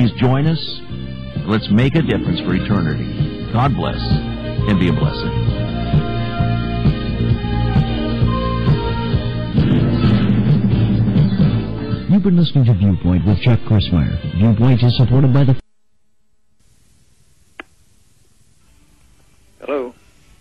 Please join us. Let's make a difference for eternity. God bless and be a blessing. You've been listening to Viewpoint with Chuck Crismier. Viewpoint is supported by the... Hello.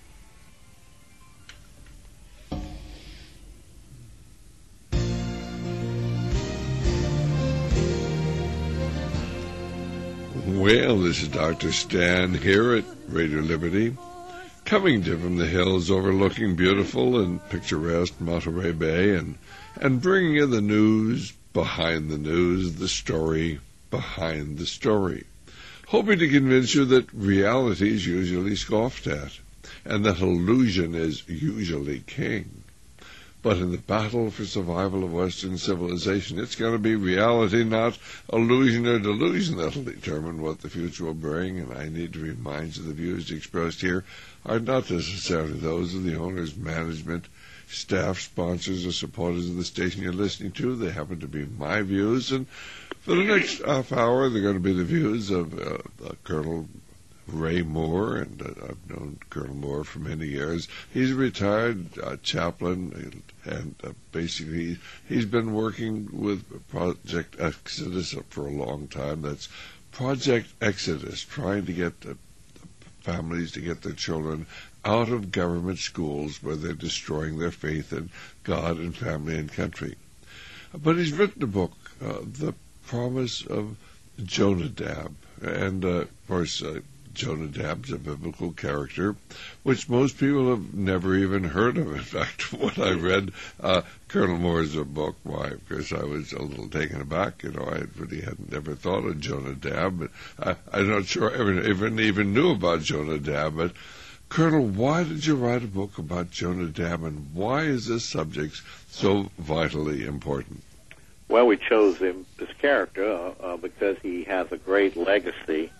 Well, this is Dr. Stan here at Radio Liberty, coming to from the hills overlooking beautiful and picturesque Monterey Bay and bringing you the news behind the news, the story behind the story, hoping to convince you that reality is usually scoffed at and that illusion is usually king. But in the battle for survival of Western civilization, it's going to be reality, not illusion or delusion, that'll determine what the future will bring. And I need to remind you the views expressed here are not necessarily those of the owners, management, staff, sponsors, or supporters of the station you're listening to. They happen to be my views. And for the next half hour, they're going to be the views of Colonel Ray Moore, and I've known Colonel Moore for many years. He's a retired chaplain, and basically he's been working with Project Exodus for a long time. That's Project Exodus, trying to get the families to get their children out of government schools where they're destroying their faith in God and family and country. But he's written a book, The Promise of Jonadab, and of course Jonadab's a biblical character, which most people have never even heard of. In fact, when I read Colonel Moore's book, why, because I was a little taken aback. I really hadn't ever thought of Jonadab. I'm not sure I even knew about Jonadab. But, Colonel, why did you write a book about Jonadab, and why is this subject so vitally important? Well, we chose him, this character, because he has a great legacy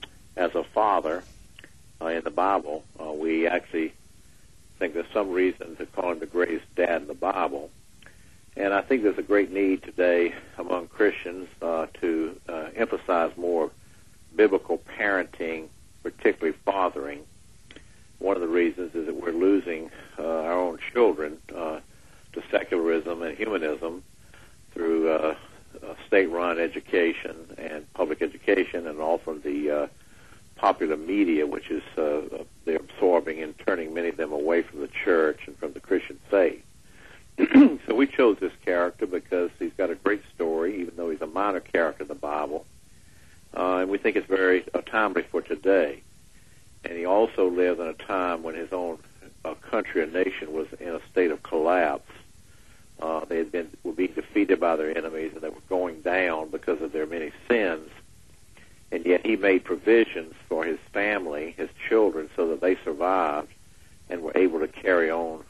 as a father in the Bible. We actually think there's some reason to call him the greatest dad in the Bible. And I think there's a great need today among Christians to emphasize more biblical parenting, particularly fathering. One of the reasons is that we're losing our own children to secularism and humanism through state-run education and public education, and also the popular media, which is they're absorbing and turning many of them away from the church and from the Christian faith. So we chose this character because he's got a great story, even though he's a minor character in the Bible, and we think it's very timely for today. And he also lived in a time when his own country and nation was in a state of collapse. They were being defeated by their enemies, and they were going down because of their many sins. And yet he made provisions for his family, his children, so that they survived and were able to carry on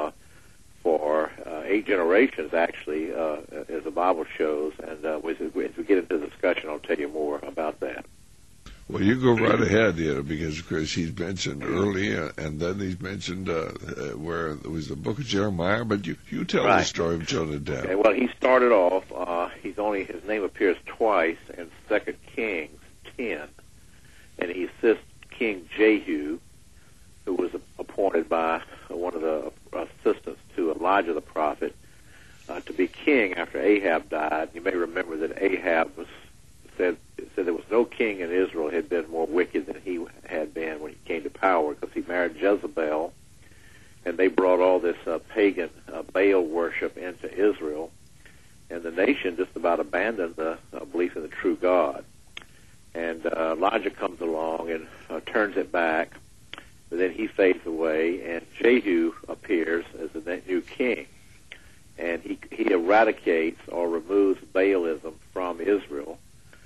for 8 generations, actually, as the Bible shows. And as we get into the discussion, I'll tell you more about that. Well, you go right ahead, because, of course, he's mentioned early, and then he's mentioned where it was the book of Jeremiah, but you tell the story of Jonadab. Okay, well, he started off, his name appears twice in 2 Kings 10, and he assists King Jehu, who was appointed by one of the assistants to Elijah the prophet, to be king after Ahab died. You may remember that Ahab said there was no king in Israel who had been more wicked than he had been when he came to power, because he married Jezebel, and they brought all this pagan Baal worship into Israel, and the nation just about abandoned the belief in the true God. And Elijah comes along and turns it back, but then he fades away, and Jehu appears as the new king, and he eradicates or removes Baalism from Israel.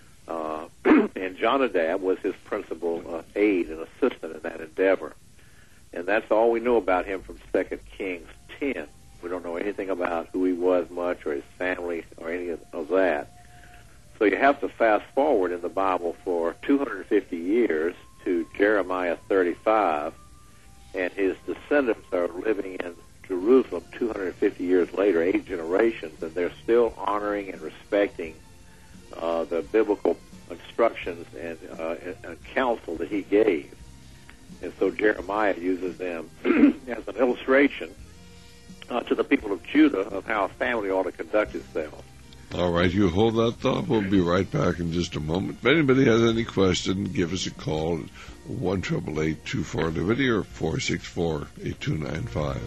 And Jonadab was his principal aide and assistant in that endeavor. And that's all we know about him from 2 Kings 10. We don't know anything about who he was much, or his family, or any of that. So you have to fast forward in the Bible for 250 years to Jeremiah 35, and his descendants are living in Jerusalem 250 years later, 8 generations, and they're still honoring and respecting the biblical instructions and counsel that he gave. And so Jeremiah uses them as an illustration to the people of Judah of how a family ought to conduct itself. All right, you hold that thought. We'll be right back in just a moment. If anybody has any question, give us a call at 1-888-24-LIBERTY or 464-8295.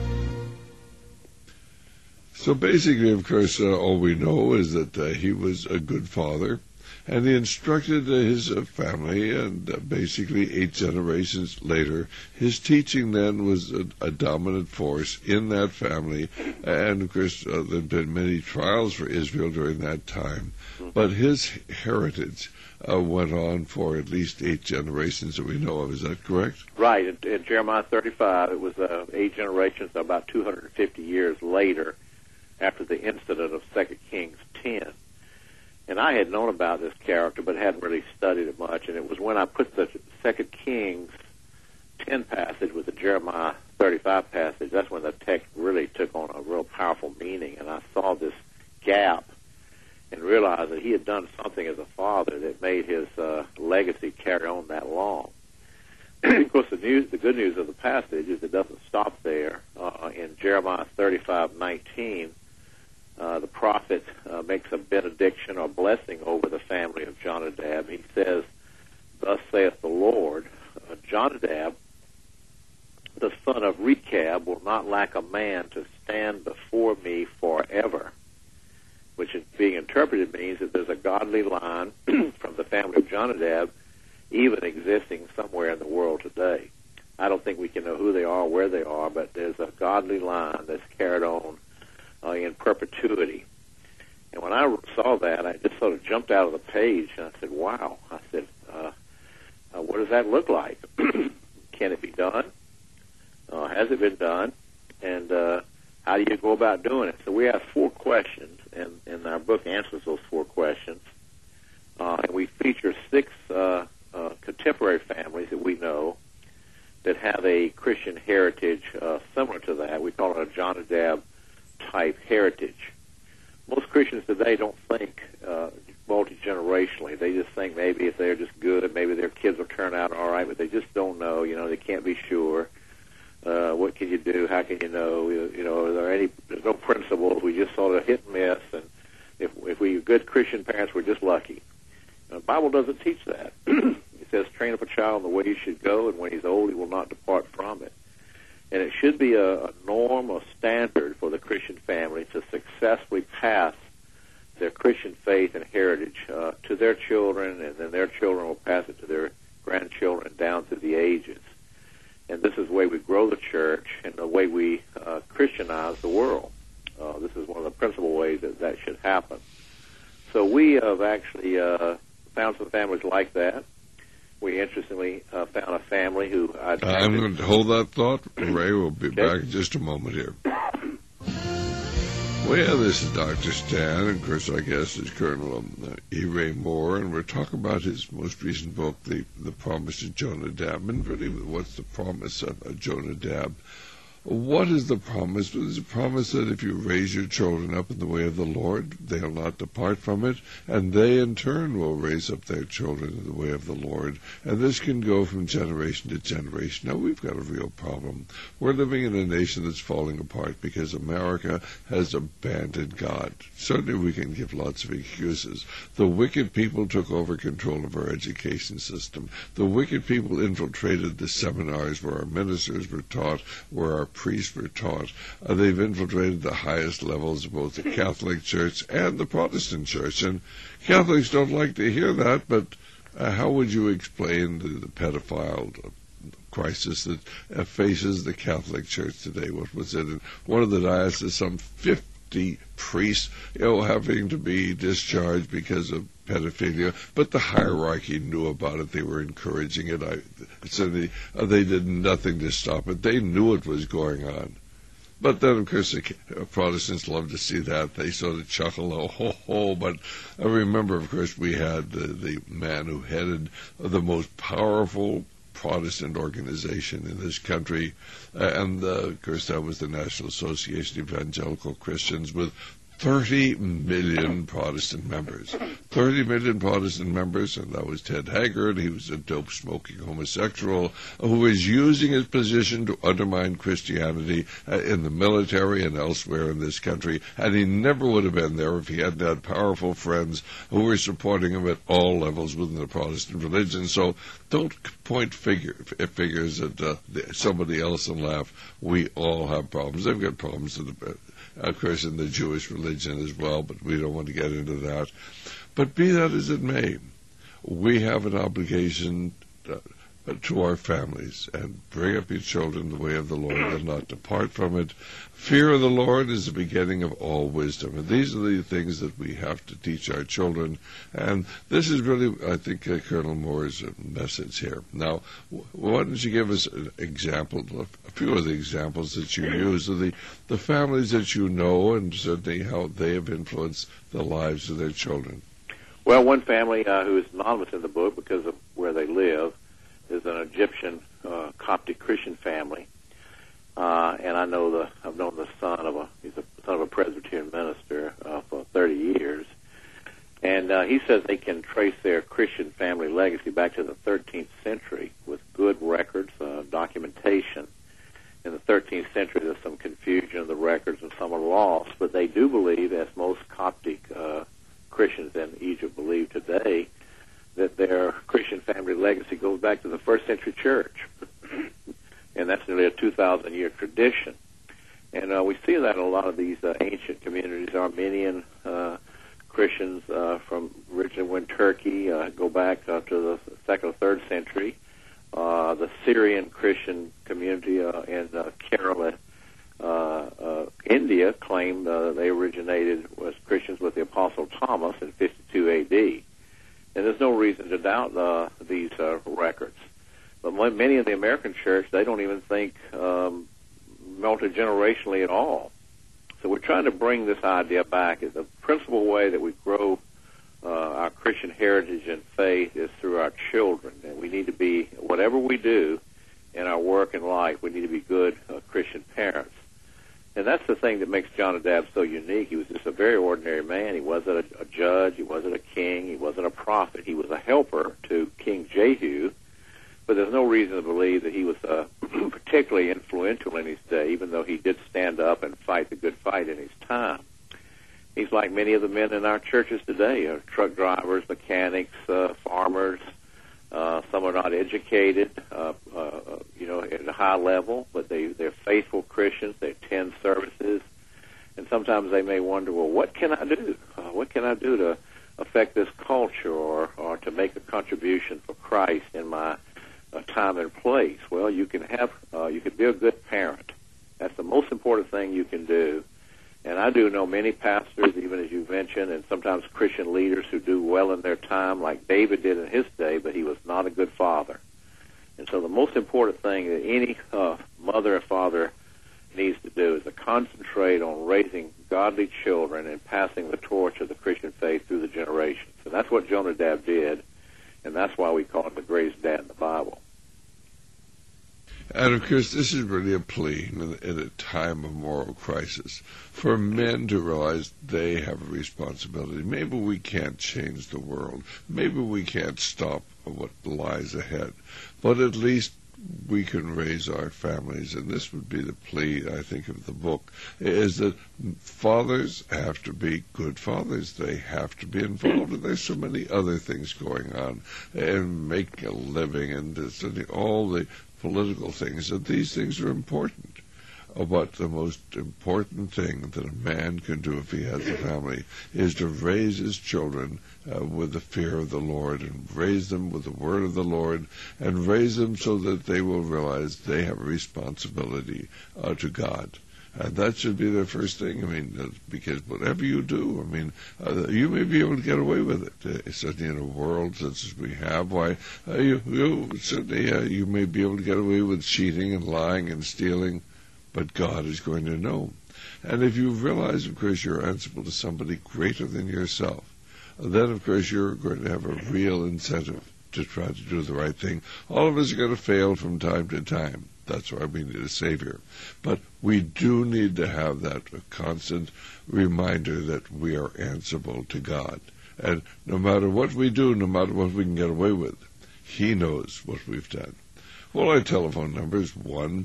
So basically, of course, all we know is that he was a good father, and he instructed his family, and basically 8 generations later, his teaching then was a dominant force in that family. And, of course, there have been many trials for Israel during that time. But his heritage went on for at least 8 generations that we know of. Is that correct? Right. In Jeremiah 35, it was 8 generations, about 250 years later, after the incident of 2 Kings 10. And I had known about this character, but hadn't really studied it much. And it was when I put the 2 Kings 10 passage with the Jeremiah 35 passage, that's when the text really took on a real powerful meaning. And I saw this gap and realized that he had done something as a father that made his legacy carry on that long. Of course, the good news of the passage is it doesn't stop there. In Jeremiah 35:19, the prophet makes a benediction or blessing over the family of Jonadab. He says, "Thus saith the Lord, Jonadab, the son of Rechab, will not lack a man to stand before me forever," which being interpreted means that there's a godly line from the family of Jonadab even existing somewhere in the world today. I don't think we can know who they are, where they are, but there's a godly line that's carried on in perpetuity. And when I saw that, I just sort of jumped out of the page, and I said, wow. I said, what does that look like? Can it be done? Has it been done? And how do you go about doing it? So we have 4 questions, and our book answers those 4 questions. And we feature 6 contemporary families that we know that have a Christian heritage similar to that. We call it a Jonadab-type heritage. Most Christians today don't think multi-generationally. They just think maybe if they're just good, maybe their kids will turn out all right, but they just don't know. You know, they can't be sure. What can you do? How can you know? There's no principles. We just sort of hit and miss. And if we're good Christian parents, we're just lucky. The Bible doesn't teach that. It says, train up a child in the way he should go, and when he's old, he will not depart from it. And it should be a norm or standard for the Christian family to successfully pass their Christian faith and heritage to their children, and then their children will pass it to their grandchildren down through the ages. And this is the way we grow the church and the way we Christianize the world. This is one of the principal ways that should happen. So we have actually found some families like that. We interestingly found a family who... I'm going to hold that thought. Ray will be back in just a moment here. Well, this is Dr. Stan, and of course, I guess is Colonel E. Ray Moore, and we're talking about his most recent book, The Promise of Jonadab. And really, what's the promise of Jonadab? What is the promise? There's a promise that if you raise your children up in the way of the Lord, they'll not depart from it, and they in turn will raise up their children in the way of the Lord. And this can go from generation to generation. Now, we've got a real problem. We're living in a nation that's falling apart because America has abandoned God. Certainly we can give lots of excuses. The wicked people took over control of our education system. The wicked people infiltrated the seminars where our ministers were taught, where our priests were taught. They've infiltrated the highest levels of both the Catholic Church and the Protestant Church. And Catholics don't like to hear that, but how would you explain the pedophile crisis that faces the Catholic Church today? What was it? In one of the dioceses, some 50 priests, having to be discharged because of pedophilia, but the hierarchy knew about it. They were encouraging it. They did nothing to stop it. They knew it was going on. But then, of course, the Protestants love to see that. They sort of chuckle, oh, ho, ho. But I remember, of course, we had the man who headed the most powerful Protestant organization in this country, and of course that was the National Association of Evangelical Christians, with 30 million Protestant members. 30 million Protestant members, and that was Ted Haggard. He was a dope-smoking homosexual who was using his position to undermine Christianity in the military and elsewhere in this country, and he never would have been there if he hadn't had powerful friends who were supporting him at all levels within the Protestant religion. So don't point figures at somebody else and laugh. We all have problems. They've got problems of course, in the Jewish religion as well, but we don't want to get into that. But be that as it may, we have an obligation to our families, and bring up your children in the way of the Lord and not depart from it. Fear of the Lord is the beginning of all wisdom, and these are the things that we have to teach our children, and this is really, I think, Colonel Moore's message here. Now, why don't you give us an example, a few of the examples that you use of the families that you know, and certainly how they have influenced the lives of their children? Well, one family who is anonymous in the book because of where they live is an Egyptian Coptic Christian family, and I've known the son of a Presbyterian minister for 30 years, and he says they can trace their Christian family legacy back to the 13th century with good records, documentation. In the 13th century, there's some confusion of the records and some are lost, but they do believe, as most Coptic Christians in Egypt believe today, that their Christian family legacy goes back to the first century church. And that's nearly a 2,000-year tradition. And we see that in a lot of these ancient communities. Armenian Christians from originally in Turkey go back to the 2nd or 3rd century. The Syrian Christian community in Kerala, India, claim they originated as Christians with the Apostle Thomas in 52 A.D., and there's no reason to doubt these records. But many of the American church, they don't even think multi-generationally at all. So we're trying to bring this idea back. The principal way that we grow our Christian heritage and faith is through our children. And we need to be, whatever we do in our work and life, we need to be good Christian parents. And that's the thing that makes Jonadab so unique. He was just a very ordinary man. He wasn't a judge. He wasn't a king. He wasn't a prophet. He was a helper to King Jehu. But there's no reason to believe that he was particularly influential in his day, even though he did stand up and fight the good fight in his time. He's like many of the men in our churches today, truck drivers, mechanics, farmers. Some are not educated, at a high level, but they're faithful Christians. They attend services, and sometimes they may wonder, well, what can I do? What can I do to affect this culture or to make a contribution for Christ in my time and place? Well, you can be a good parent. That's the most important thing you can do. And I do know many pastors, even as you mentioned, and sometimes Christian leaders who do well in their time, like David did in his day, but he was not a good father. And so the most important thing that any mother or father needs to do is to concentrate on raising godly children and passing the torch of the Christian faith through the generations. And that's what Jonadab did, and that's why we call him the greatest dad in the Bible. And, of course, this is really a plea in a time of moral crisis for men to realize they have a responsibility. Maybe we can't change the world. Maybe we can't stop what lies ahead. But at least we can raise our families. And this would be the plea, I think, of the book, is that fathers have to be good fathers. They have to be involved. And there's so many other things going on, and making a living, and all the political things, that these things are important. But the most important thing that a man can do if he has a family is to raise his children with the fear of the Lord, and raise them with the word of the Lord, and raise them so that they will realize they have a responsibility to God. And that should be the first thing. I mean, because whatever you do, I mean, you may be able to get away with it. Certainly in a world such as we have, why, you may be able to get away with cheating and lying and stealing, but God is going to know. And if you realize, of course, you're answerable to somebody greater than yourself, then, of course, you're going to have a real incentive to try to do the right thing. All of us are going to fail from time to time. That's why we need a Savior. But we do need to have that constant reminder that we are answerable to God. And no matter what we do, no matter what we can get away with, He knows what we've done. Well, our telephone number is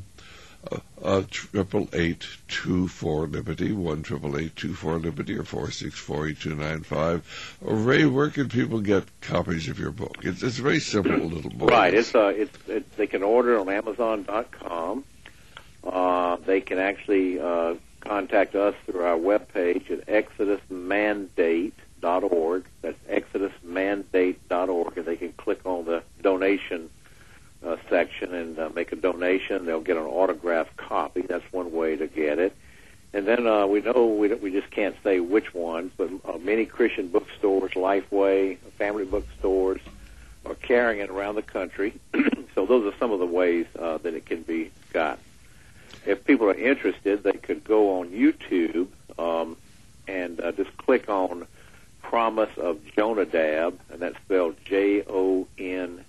1-888-24-LIBERTY, 1-888-24-LIBERTY, or 464-8295. Ray, where can people get copies of your book? It's a very simple little book. Right. They can order it on Amazon.com. They can actually contact us through our webpage at ExodusMandate.org. That's ExodusMandate.org, and they can click on the donation section and make a donation. They'll get an autographed copy. That's one way to get it. And then we know we just can't say which ones, but many Christian bookstores, Lifeway, family bookstores, are carrying it around the country. So those are some of the ways that it can be got. If people are interested, they could go on YouTube and just click on Promise of Jonadab, and that's spelled Jonadab,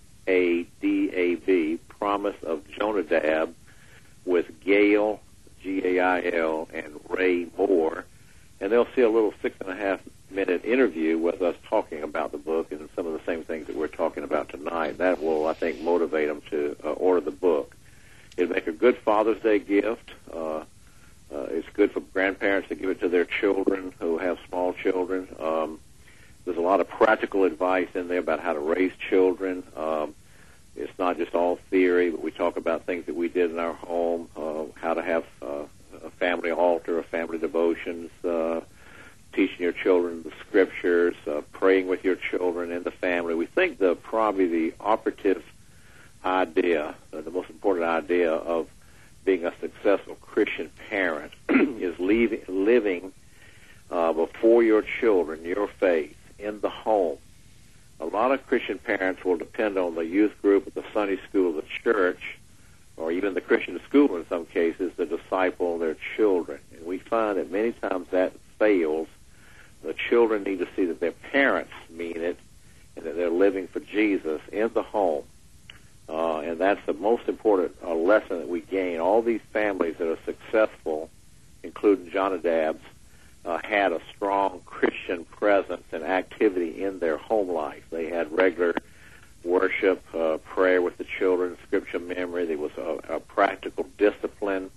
Promise of Jonadab, with Gail, Gail, and Ray Moore. And they'll see a little 6.5-minute interview with us talking about the book and some of the same things that we're talking about tonight. That will, I think, motivate them to order the book. It'll make a good Father's Day gift. It's good for grandparents to give it to their children who have small children. There's a lot of practical advice in there about how to raise children. It's not just all theory, but we talk about things that we did in our home, how to have a family altar, a family devotions, teaching your children the scriptures, praying with your children and the family. We think probably the operative idea, the most important idea of being a successful Christian parent is living before your children your faith in the home. A lot of Christian parents will depend on the youth group at the Sunday school of the church, or even the Christian school in some cases, to disciple their children. And we find that many times that fails. The children need to see that their parents mean it and that they're living for Jesus in the home. And that's the most important lesson that we gain. All these families that are successful, including Jonadab's, had a strong Christian presence and activity in their home life. They had regular worship, prayer with the children, scripture memory. There was a practical discipline,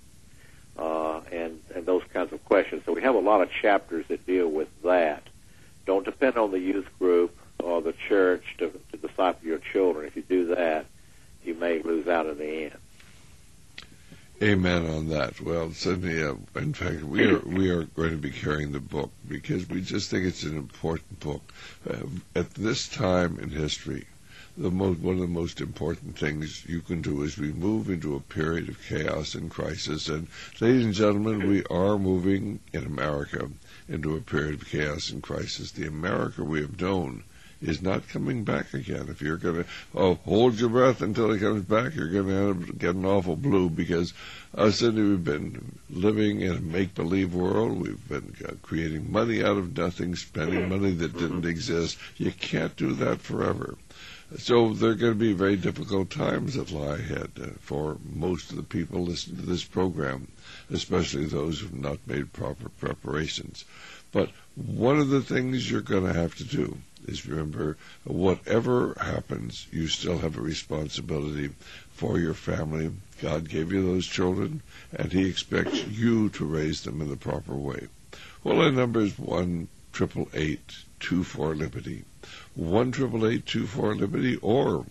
and those kinds of questions. So we have a lot of chapters that deal with that. Don't depend on the youth group or the church to disciple your children. If you do that, you may lose out in the end. Amen on that. Well, certainly, in fact, we are going to be carrying the book because we just think it's an important book. At this time in history, one of the most important things you can do is we move into a period of chaos and crisis. And, ladies and gentlemen, we are moving in America into a period of chaos and crisis. The America we have known is not coming back again. If you're going to hold your breath until it comes back, you're going to end up getting awful blue, because suddenly we've been living in a make-believe world. We've been creating money out of nothing, spending money that didn't exist. You can't do that forever. So there are going to be very difficult times that lie ahead for most of the people listening to this program, especially those who have not made proper preparations. But one of the things you're going to have to do is remember, whatever happens, you still have a responsibility for your family. God gave you those children, and He expects you to raise them in the proper way. Well, our number is 1-888-24-LIBERTY, 1-888-24-LIBERTY, or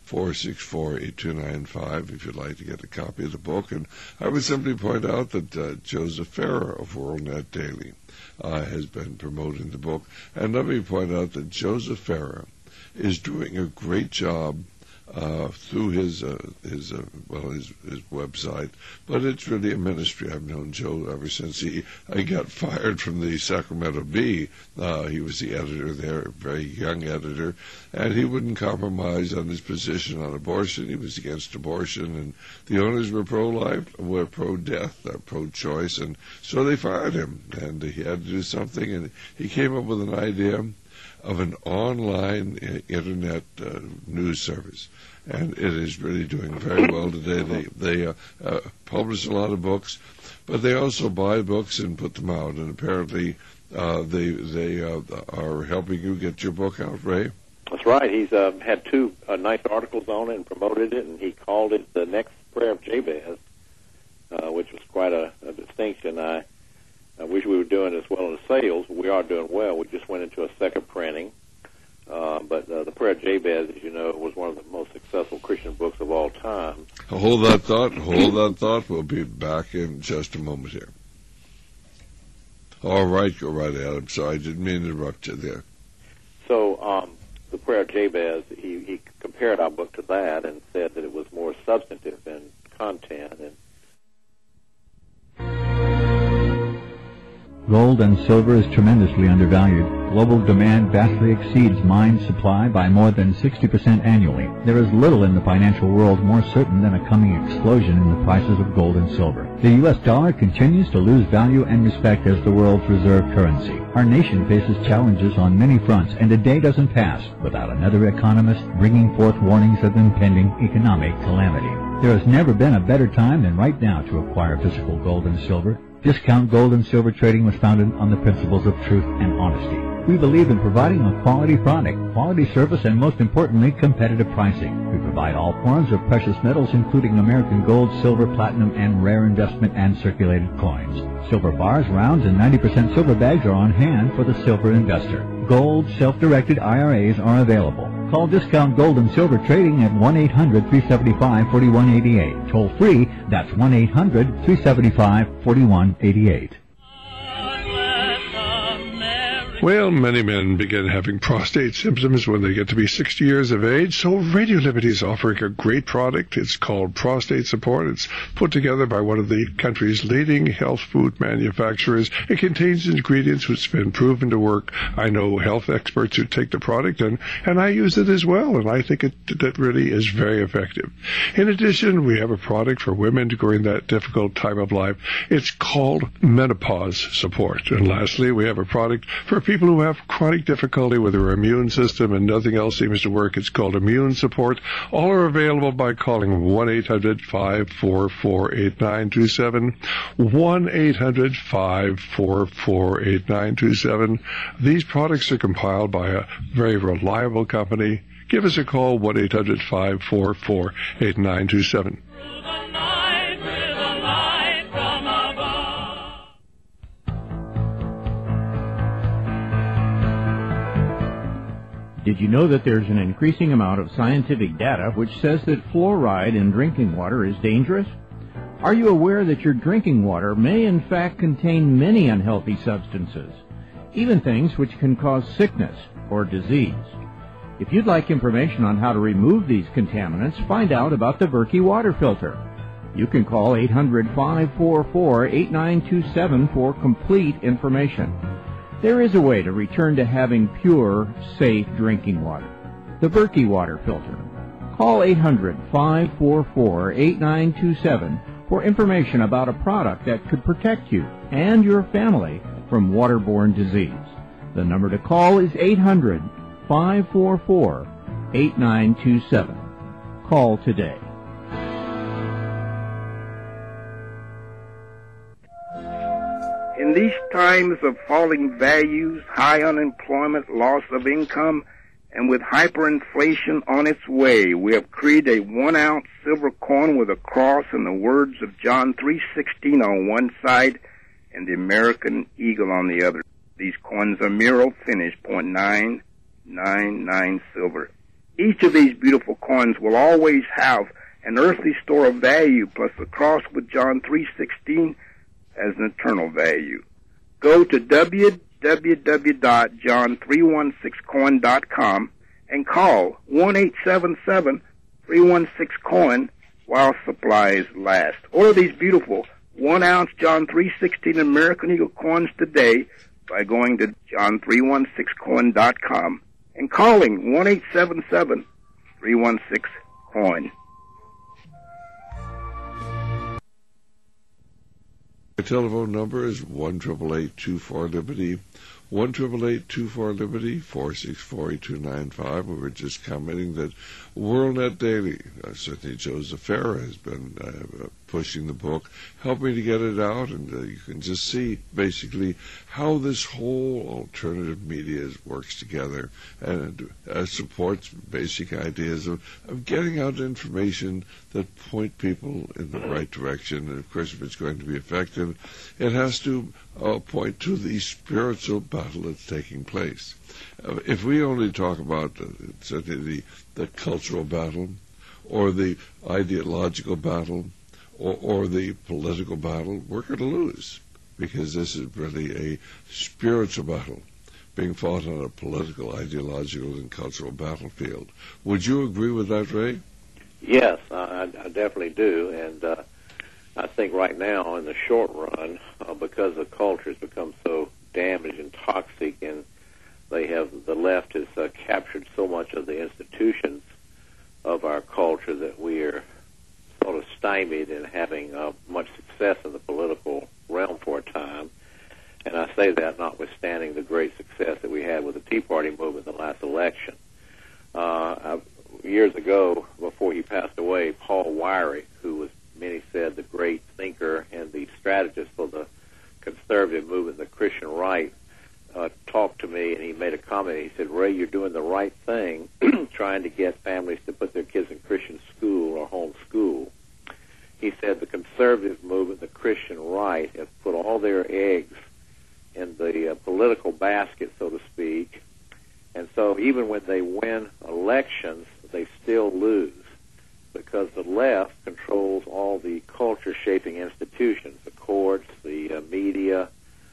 464-8295 if you'd like to get a copy of the book. And I would simply point out that Joseph Farah of WorldNet Daily has been promoting the book. And let me point out that Joseph Farah is doing a great job through his website, but it's really a ministry. I've known Joe ever since he got fired from the Sacramento Bee. He was the editor there, a very young editor, and he wouldn't compromise on his position on abortion. He was against abortion, and the owners were pro-life, were pro-death, pro-choice, and so they fired him, and he had to do something, and he came up with an idea of an online internet news service. And it is really doing very well today. They publish a lot of books, but they also buy books and put them out. And apparently they are helping you get your book out, Ray. That's right. He's had two nice articles on it and promoted it, and he called it The Next Prayer of Jabez, which was quite a distinction. I wish we were doing as well in the sales. We are doing well. We just went into a second printing. But the Prayer of Jabez, as you know, was one of the most successful Christian books of all time. Hold that thought. We'll be back in just a moment here. All right, go right ahead. I'm sorry, I didn't mean to interrupt you there. So the Prayer of Jabez, he compared our book to that and said that it was more substantive in content. And gold and silver is tremendously undervalued. Global demand vastly exceeds mine supply by more than 60% annually. There is little in the financial world more certain than a coming explosion in the prices of gold and silver. The U.S. dollar continues to lose value and respect as the world's reserve currency. Our nation faces challenges on many fronts, and a day doesn't pass without another economist bringing forth warnings of impending economic calamity. There has never been a better time than right now to acquire physical gold and silver. Discount Gold and Silver Trading was founded on the principles of truth and honesty. We believe in providing a quality product, quality service, and most importantly, competitive pricing. We provide all forms of precious metals, including American gold, silver, platinum, and rare investment and circulated coins. Silver bars, rounds, and 90% silver bags are on hand for the silver investor. Gold self-directed IRAs are available. Call Discount Gold and Silver Trading at 1-800-375-4188. Toll free, that's 1-800-375-4188. Well, many men begin having prostate symptoms when they get to be 60 years of age, so Radio Liberty is offering a great product. It's called Prostate Support. It's put together by one of the country's leading health food manufacturers. It contains ingredients which have been proven to work. I know health experts who take the product, and I use it as well, and I think it really is very effective. In addition, we have a product for women during that difficult time of life. It's called Menopause Support. And lastly, we have a product for people who have chronic difficulty with their immune system and nothing else seems to work. It's called Immune Support. All are available by calling 1-800-544-8927, 1-800-544-8927. These products are compiled by a very reliable company. Give us a call, 1-800-544-8927. Did you know that there's an increasing amount of scientific data which says that fluoride in drinking water is dangerous? Are you aware that your drinking water may in fact contain many unhealthy substances, even things which can cause sickness or disease? If you'd like information on how to remove these contaminants, find out about the Berkey water filter. You can call 800-544-8927 for complete information. There is a way to return to having pure, safe drinking water. The Berkey water filter. Call 800-544-8927 for information about a product that could protect you and your family from waterborne disease. The number to call is 800-544-8927. Call today. In these times of falling values, high unemployment, loss of income, and with hyperinflation on its way, we have created a 1-ounce silver coin with a cross and the words of John 3:16 on one side and the American eagle on the other. These coins are Miro finished, .999 silver. Each of these beautiful coins will always have an earthly store of value plus the cross with John 3:16 as an eternal value. Go to www.john316coin.com and call 1-877-316-COIN while supplies last. Order these beautiful 1-ounce John 3:16 American Eagle coins today by going to john316coin.com and calling 1-877-316-COIN. My telephone number is 1-888-24-LIBERTY, 1-888-24-LIBERTY, 464-8295. We were just commenting that WorldNet Daily, certainly Joseph Farah has been pushing the book, helping to get it out, and you can just see basically how this whole alternative media works together and supports basic ideas of getting out information that point people in the right direction. And of course, if it's going to be effective, it has to point to the spiritual battle that's taking place. If we only talk about certainly the cultural battle, or the ideological battle, or the political battle, we're going to lose, because this is really a spiritual battle being fought on a political, ideological, and cultural battlefield. Would you agree with that, Ray? Yes, I definitely do, and I think right now, in the short run, because the culture has become so damaged and toxic, and the left has captured so much of the institutions of our culture that we are sort of stymied in having much success in the political realm for a time. And I say that notwithstanding the great success that we had with the Tea Party movement in the last election. Years ago, before he passed away, Paul Weyrich, who was, many said, the great thinker and the strategist for the conservative movement, the Christian right, talked to me, and he made a comment. He said, "Ray, you're doing the right thing trying to get families to put their kids in Christian school or home school." He said the conservative movement, the Christian right, has put all their eggs in the political basket, so to speak, and so even when they win elections, they still lose, because the left controls all the culture-shaping institutions, the courts, the media,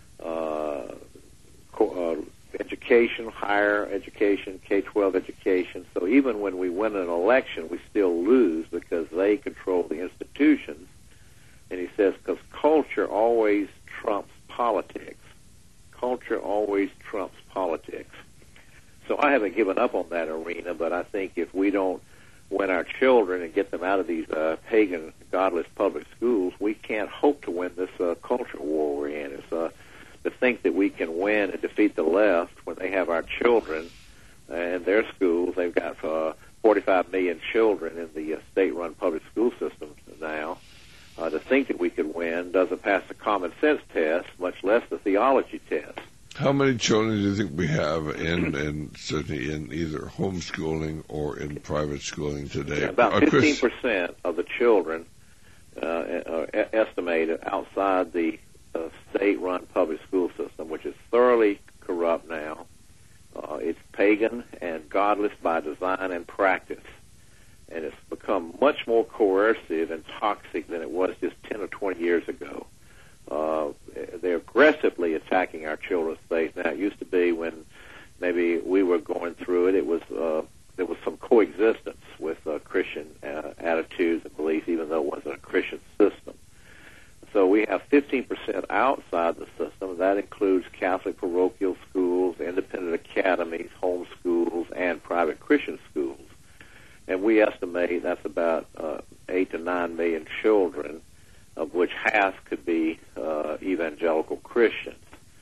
education, higher education, K-12 education. So even when we win an election, we still lose because they control the institutions. And he says, because culture always trumps politics. Culture always trumps politics. So I haven't given up on that arena, but I think if we don't win our children and get them out of these pagan, godless public schools, we can't hope to win this culture war we're in. It's to think that we can win and defeat the left when they have our children in their schools. They've got 45 million children in the state-run public school system now. To think that we could win doesn't pass the common sense test, much less the theology test. How many children do you think we have in certainly in either homeschooling or in private schooling today? Yeah, about 15% of the children are estimated outside the state-run public school system, which is thoroughly corrupt now. It's pagan and godless by design and practice, and it's become much more coercive and toxic than it was just 10 or 20 years ago. They're aggressively attacking our children's faith now. It used to be when maybe we were going through it, there was some coexistence with Christian attitudes and beliefs, even though it wasn't a Christian system. So we have 15% outside the system. That includes Catholic parochial schools, independent academies, home schools, and private Christian schools. And we estimate that's about 8 to 9 million children, of which half could be evangelical Christians.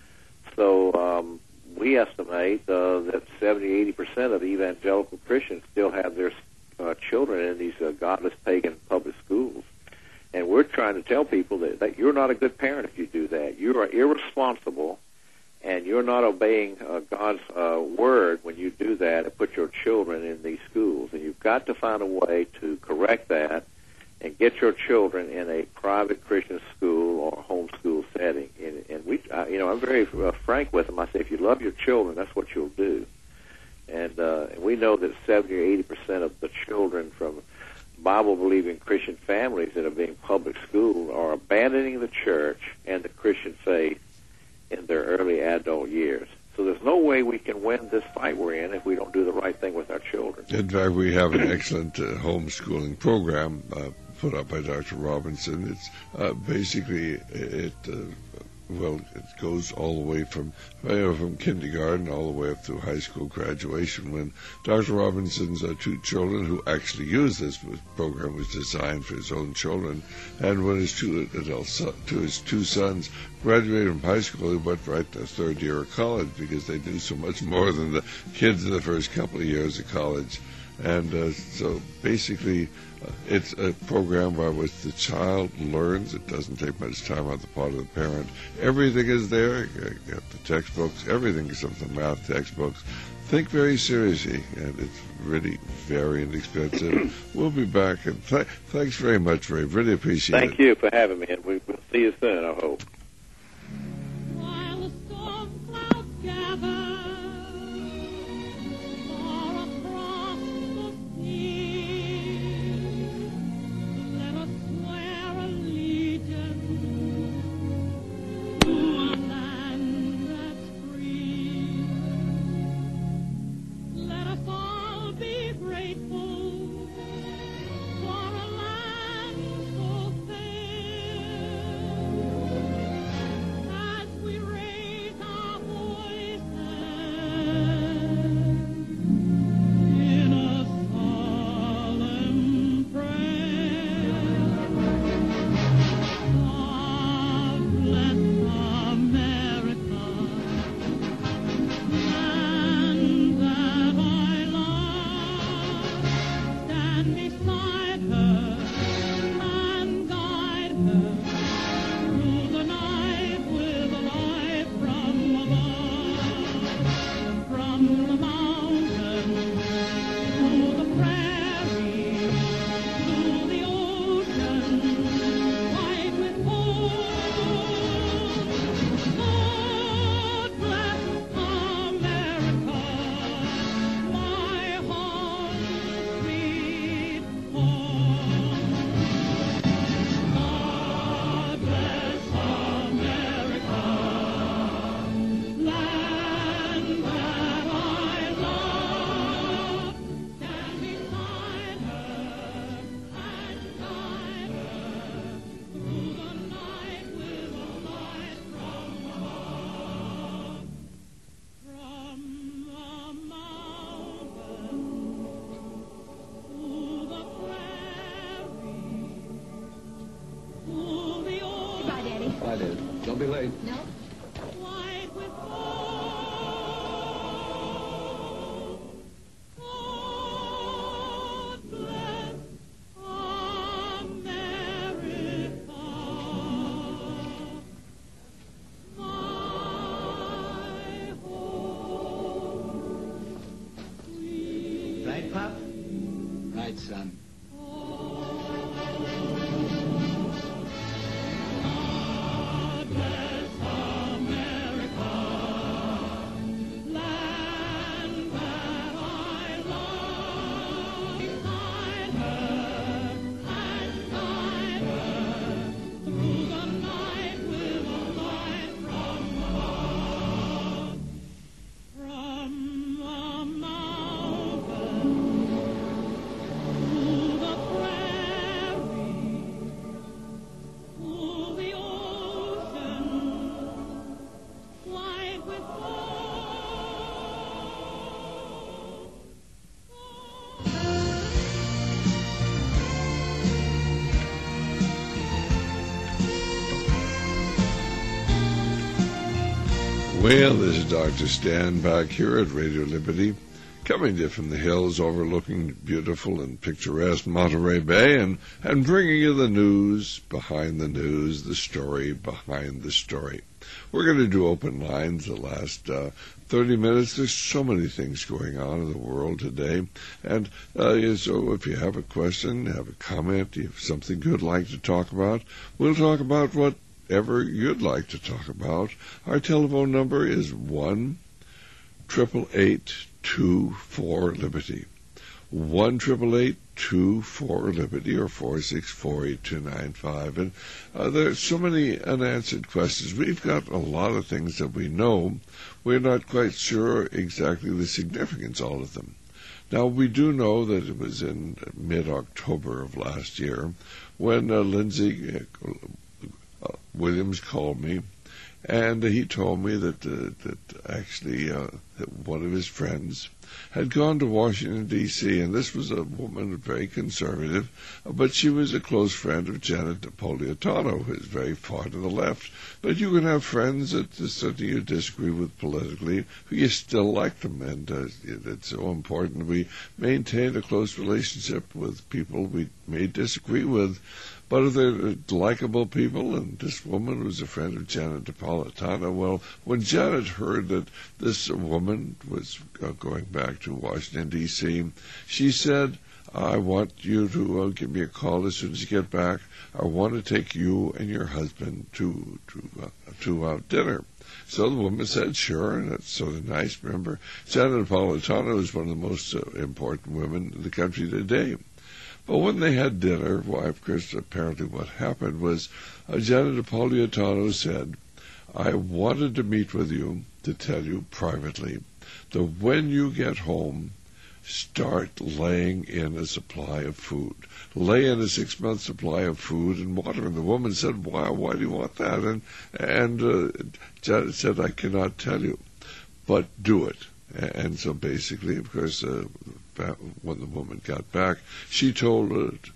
So we estimate that 70-80% of evangelical Christians still have their children in these godless pagan public schools. And we're trying to tell people that you're not a good parent if you do that. You are irresponsible, and you're not obeying God's word when you do that and put your children in these schools. And you've got to find a way to correct that and get your children in a private Christian school or homeschool setting. And we, I'm very frank with them. I say, if you love your children, that's what you'll do. And we know that 70 or 80% of the children from Bible-believing Christian families that are being public schooled are abandoning the church and the Christian faith in their early adult years. So there's no way we can win this fight we're in if we don't do the right thing with our children. In fact, we have an excellent homeschooling program put up by Dr. Robinson. It's basically it well, it goes all the way from kindergarten all the way up through high school graduation. When Dr. Robinson's two children, who actually used this program, was designed for his own children, and when his his two sons graduated from high school, he went right to third year of college because they do so much more than the kids in the first couple of years of college. And so basically, it's a program by which the child learns. It doesn't take much time on the part of the parent. Everything is there. You got the textbooks, everything except the math textbooks. Think very seriously, and it's really very inexpensive. We'll be back, and thanks very much, Ray. Really appreciate it. Thank you for having me, and we'll see you soon, I hope. While the storm clouds gather Don't be late. No. Right, Pop? Right, son. Well, this is Dr. Stan back here at Radio Liberty, coming to you from the hills overlooking beautiful and picturesque Monterey Bay, and bringing you the news behind the news, the story behind the story. We're going to do open lines the last 30 minutes. There's so many things going on in the world today. And so if you have a question, have a comment, you have something you'd like to talk about, we'll talk about whatever you'd like to talk about. Our telephone number is 1-888-24-LIBERTY. 1-888-24-LIBERTY or 464-8295. And there's so many unanswered questions. We've got a lot of things that we know. We're not quite sure exactly the significance of all of them. Now, we do know that it was in mid-October of last year when Lindsay Williams called me And he told me that actually that one of his friends had gone to Washington, D.C., and this was a woman, very conservative, but she was a close friend of Janet Napolitano, who is very far to the left. But you can have friends that certainly you disagree with politically, who you still like them, and it's so important we maintain a close relationship with people we may disagree with. But if they're likable people, and this woman was a friend of Janet Napolitano, well, when Janet heard that this woman was going back to Washington, D.C., she said, I want you to give me a call as soon as you get back. I want to take you and your husband to dinner. So the woman said, sure, and that's sort of nice. Remember, Janet Napolitano is one of the most important women in the country today. But when they had dinner, why, of course, apparently what happened was Janet Napolitano said, I wanted to meet with you to tell you privately that when you get home, start laying in a supply of food. Lay in a 6-month supply of food and water. And the woman said, why do you want that? And Janet said, I cannot tell you, but do it. And so basically, of course, when the woman got back, she told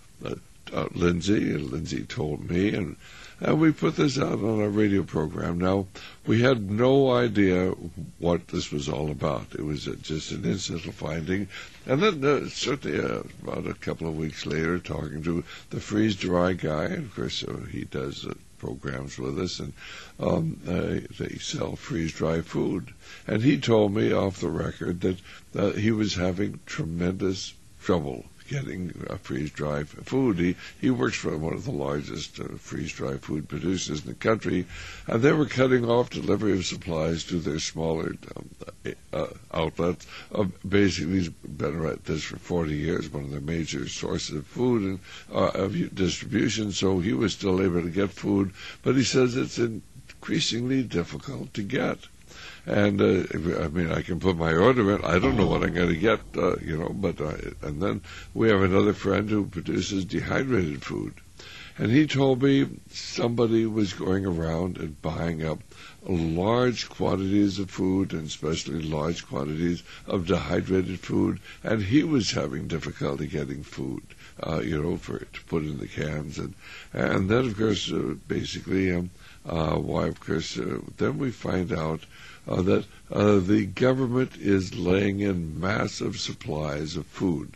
Lindsay, and Lindsay told me, and we put this out on our radio program. Now, we had no idea what this was all about. It was just an incidental finding. And then certainly about a couple of weeks later, talking to the freeze-dry guy, and of course he does programs with us, and they sell freeze-dry food. And he told me off the record that he was having tremendous trouble getting freeze-dry food. He works for one of the largest freeze-dry food producers in the country, and they were cutting off delivery of supplies to their smaller outlets. Basically, he's been at this for 40 years, one of their major sources of food and of distribution, so he was still able to get food, but he says it's increasingly difficult to get. And I mean, I can put my order in. I don't know what I'm going to get, but and then we have another friend who produces dehydrated food. And he told me somebody was going around and buying up large quantities of food, and especially large quantities of dehydrated food, and he was having difficulty getting food, to put in the cans. And then, of course, then we find out that the government is laying in massive supplies of food.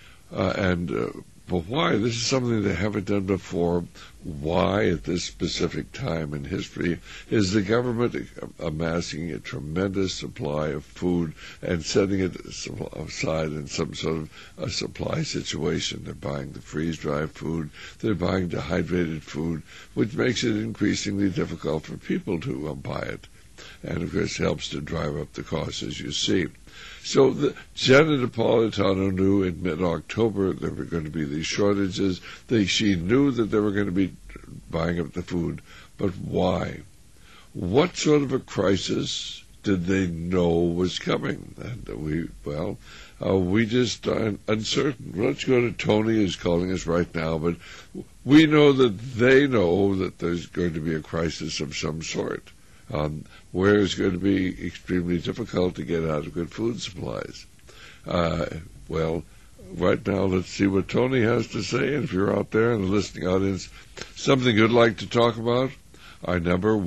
But why? This is something they haven't done before. Why, at this specific time in history, is the government amassing a tremendous supply of food and setting it aside in some sort of a supply situation? They're buying the freeze-dried food, they're buying dehydrated food, which makes it increasingly difficult for people to buy it. And, of course, helps to drive up the cost, as you see. So Janet Napolitano knew in mid-October there were going to be these shortages. She knew that they were going to be buying up the food. But why? What sort of a crisis did they know was coming? And we just are uncertain. Let's go to Tony, who's calling us right now. But we know that they know that there's going to be a crisis of some sort. Where it's going to be extremely difficult to get adequate food supplies. Right now, let's see what Tony has to say. And if you're out there in the listening audience, something you'd like to talk about, our number,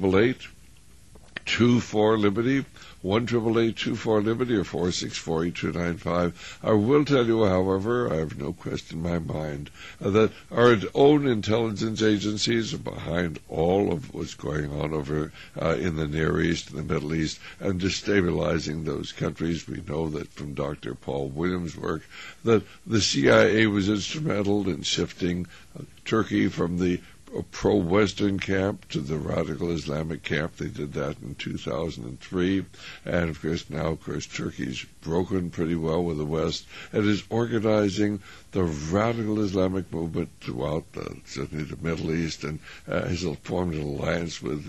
1-888-24-LIBERTY, 1-888-24-LIBERTY, or 464-8295. I will tell you, however, I have no question in my mind, that our own intelligence agencies are behind all of what's going on over in the Near East and the Middle East and destabilizing those countries. We know that from Dr. Paul Williams' work that the CIA was instrumental in shifting Turkey from the pro-Western camp to the radical Islamic camp. They did that in 2003. And, of course, now, Turkey's broken pretty well with the West and is organizing the radical Islamic movement throughout, certainly the Middle East, and has formed an alliance with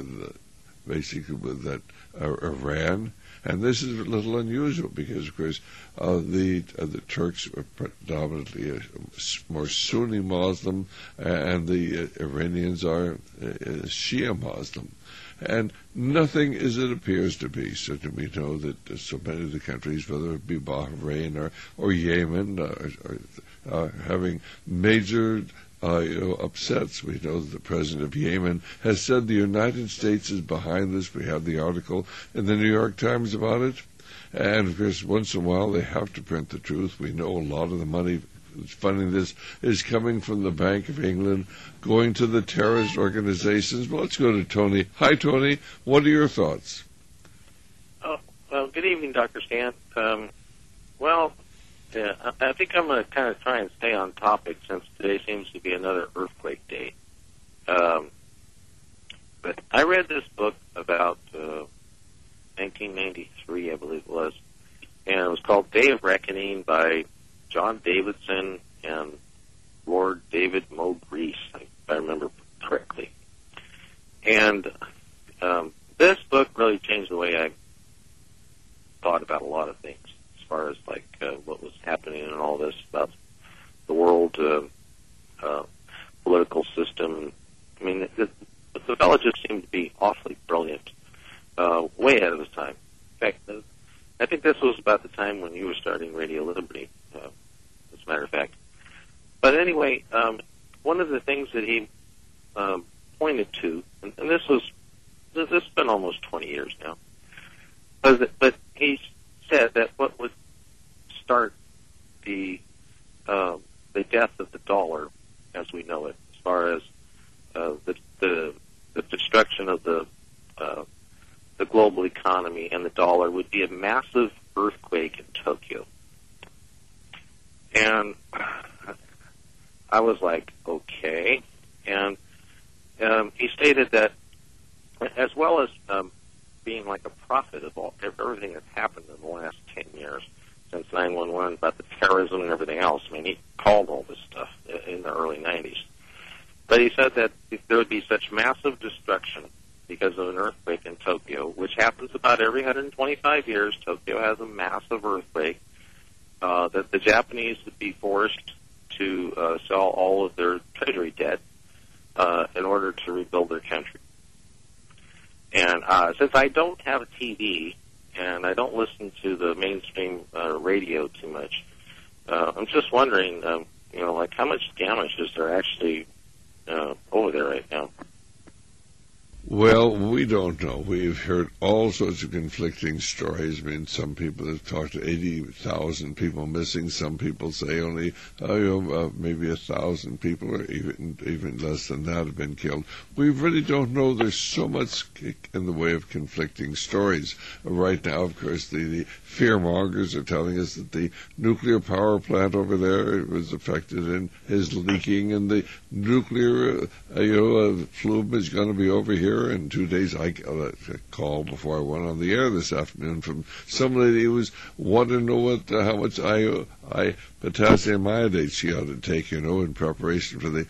Iran. And this is a little unusual because, of course, the Turks are predominantly more Sunni Muslim, and the Iranians are Shia Muslim. and nothing as it appears to be. So we know that so many of the countries, whether it be Bahrain or Yemen, are having major upsets. We know that the president of Yemen has said the United States is behind this. We have the article in the New York Times about it. And, of course, once in a while they have to print the truth. We know a lot of the money that's funding this is coming from the Bank of England, going to the terrorist organizations. Well, let's go to Tony. Hi, Tony. What are your thoughts? Well, good evening, Dr. Stan. I think I'm going to kind of try and stay on topic since today seems to be another earthquake day. But I read this book about 1993, I believe it was, and it was called Day of Reckoning by John Davidson and Lord David Moe-Grease, if I remember correctly. And this book really changed the way I thought about a lot of things, as far as like what was happening and all this about the world political system. I mean, the fellow just seemed to be awfully brilliant, way ahead of his time. In fact, I think this was about the time when you were starting Radio Liberty, as a matter of fact. But anyway, one of the things that he pointed to, and this has been almost 20 years now, but he said that what would start the death of the dollar as we know it, as far as the destruction of the global economy and the dollar, would be a massive earthquake in Tokyo. And I was like, okay. And he stated that, as well as being like a prophet of everything that's happened in the last 10 years, since 9/11, about the terrorism and everything else. I mean, he called all this stuff in the early 90s. But he said that if there would be such massive destruction because of an earthquake in Tokyo, which happens about every 125 years, Tokyo has a massive earthquake, that the Japanese would be forced to sell all of their treasury debt in order to rebuild their country. And since I don't have a TV and I don't listen to the mainstream radio too much, I'm just wondering, like how much damage is there actually over there right now? Well, we don't know. We've heard all sorts of conflicting stories. I mean, some people have talked to 80,000 people missing. Some people say only maybe 1,000 people, or even less than that, have been killed. We really don't know. There's so much in the way of conflicting stories. Right now, of course, the fearmongers are telling us that the nuclear power plant over there was affected and is leaking, and the nuclear flume is going to be over here in 2 days. I got a call before I went on the air this afternoon from some lady who was wanting to know how much potassium iodate she ought to take, in preparation for the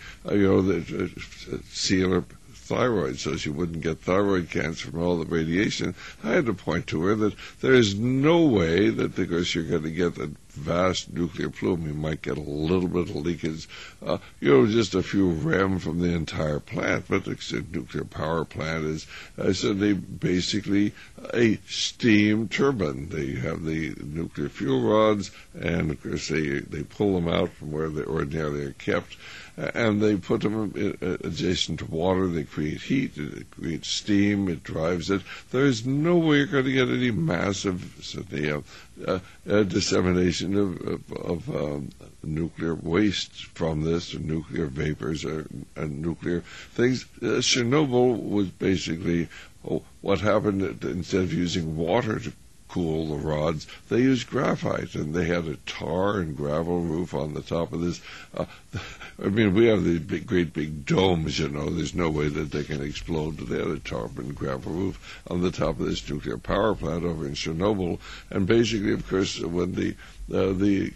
seal thyroid, so she wouldn't get thyroid cancer from all the radiation. I had to point to her that there is no way that because you're going to get a vast nuclear plume, you might get a little bit of leakage, just a few rem from the entire plant. But the nuclear power plant is basically a steam turbine. They have the nuclear fuel rods, and of course they pull them out from where they ordinarily are kept, and they put them adjacent to water. They create heat, it creates steam, it drives it. There's no way you're going to get any massive dissemination of nuclear waste from this, or nuclear vapors, or nuclear things. Chernobyl was basically what happened. Instead of using water to cool the rods, they used graphite, and they had a tar and gravel roof on the top of this. We have these great big domes, there's no way that they can explode. They had a tar and gravel roof on the top of this nuclear power plant over in Chernobyl, and basically, of course, when the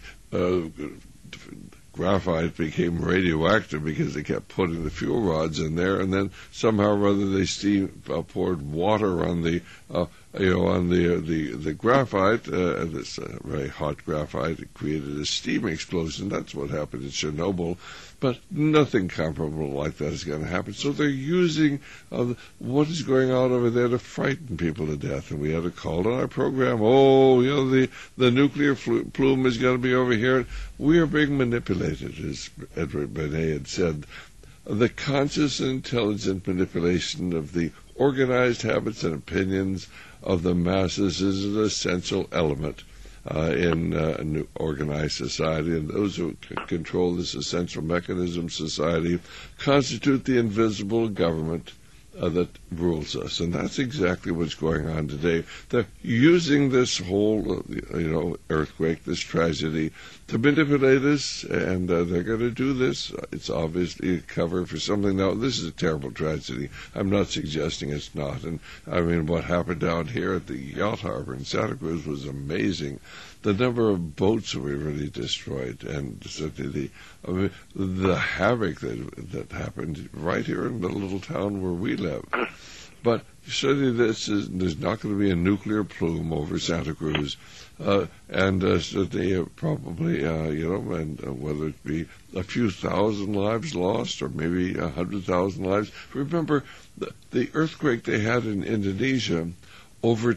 graphite became radioactive because they kept putting the fuel rods in there, and then somehow or other they poured water on the on the graphite, this very hot graphite, it created a steam explosion. That's what happened in Chernobyl. But nothing comparable like that is going to happen. So they're using what is going on over there to frighten people to death. And we had a call on our program, the nuclear plume is going to be over here. We are being manipulated, as Edward Bernays had said. The conscious and intelligent manipulation of the organized habits and opinions of the masses is an essential element in organized society, and those who control this essential mechanism society constitute the invisible government that rules us. And that's exactly what's going on today. They're using this whole earthquake, this tragedy, to manipulate us, and they're going to do this. It's obviously a cover for something. Now, this is a terrible tragedy. I'm not suggesting it's not. And I mean, what happened down here at the yacht harbor in Santa Cruz was amazing. The number of boats that were really destroyed, and certainly the havoc that happened right here in the little town where we live. But certainly there's not going to be a nuclear plume over Santa Cruz, and certainly probably, and whether it be a few thousand lives lost or maybe 100,000 lives. Remember, the earthquake they had in Indonesia, over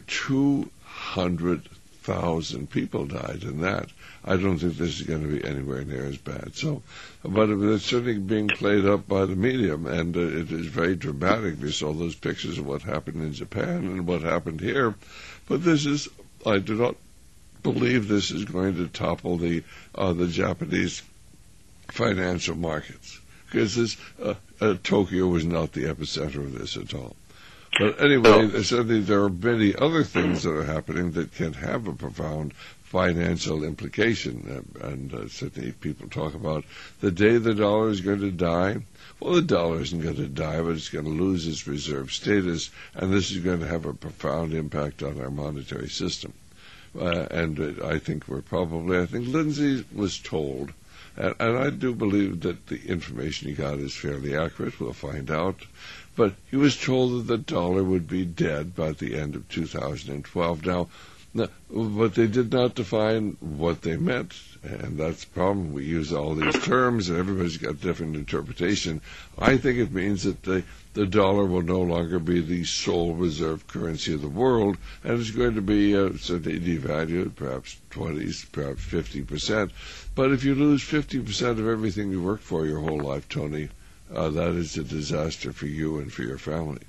200,000 people died in that. I don't think this is going to be anywhere near as bad. So, but it's certainly being played up by the media, and it is very dramatic. We saw those pictures of what happened in Japan and what happened here. But I do not believe this is going to topple the Japanese financial markets, because Tokyo was not the epicenter of this at all. But anyway, certainly there are many other things that are happening that can have a profound financial implication. And certainly people talk about the day the dollar is going to die. Well, the dollar isn't going to die, but it's going to lose its reserve status, and this is going to have a profound impact on our monetary system. And I think Lindsay was told, and I do believe that the information he got is fairly accurate. We'll find out. But he was told that the dollar would be dead by the end of 2012. Now, but they did not define what they meant, and that's the problem. We use all these terms, and everybody's got different interpretation. I think it means that the dollar will no longer be the sole reserve currency of the world, and it's going to be certainly devalued, perhaps 20%, perhaps 50%. But if you lose 50% of everything you worked for your whole life, Tony, that is a disaster for you and for your family.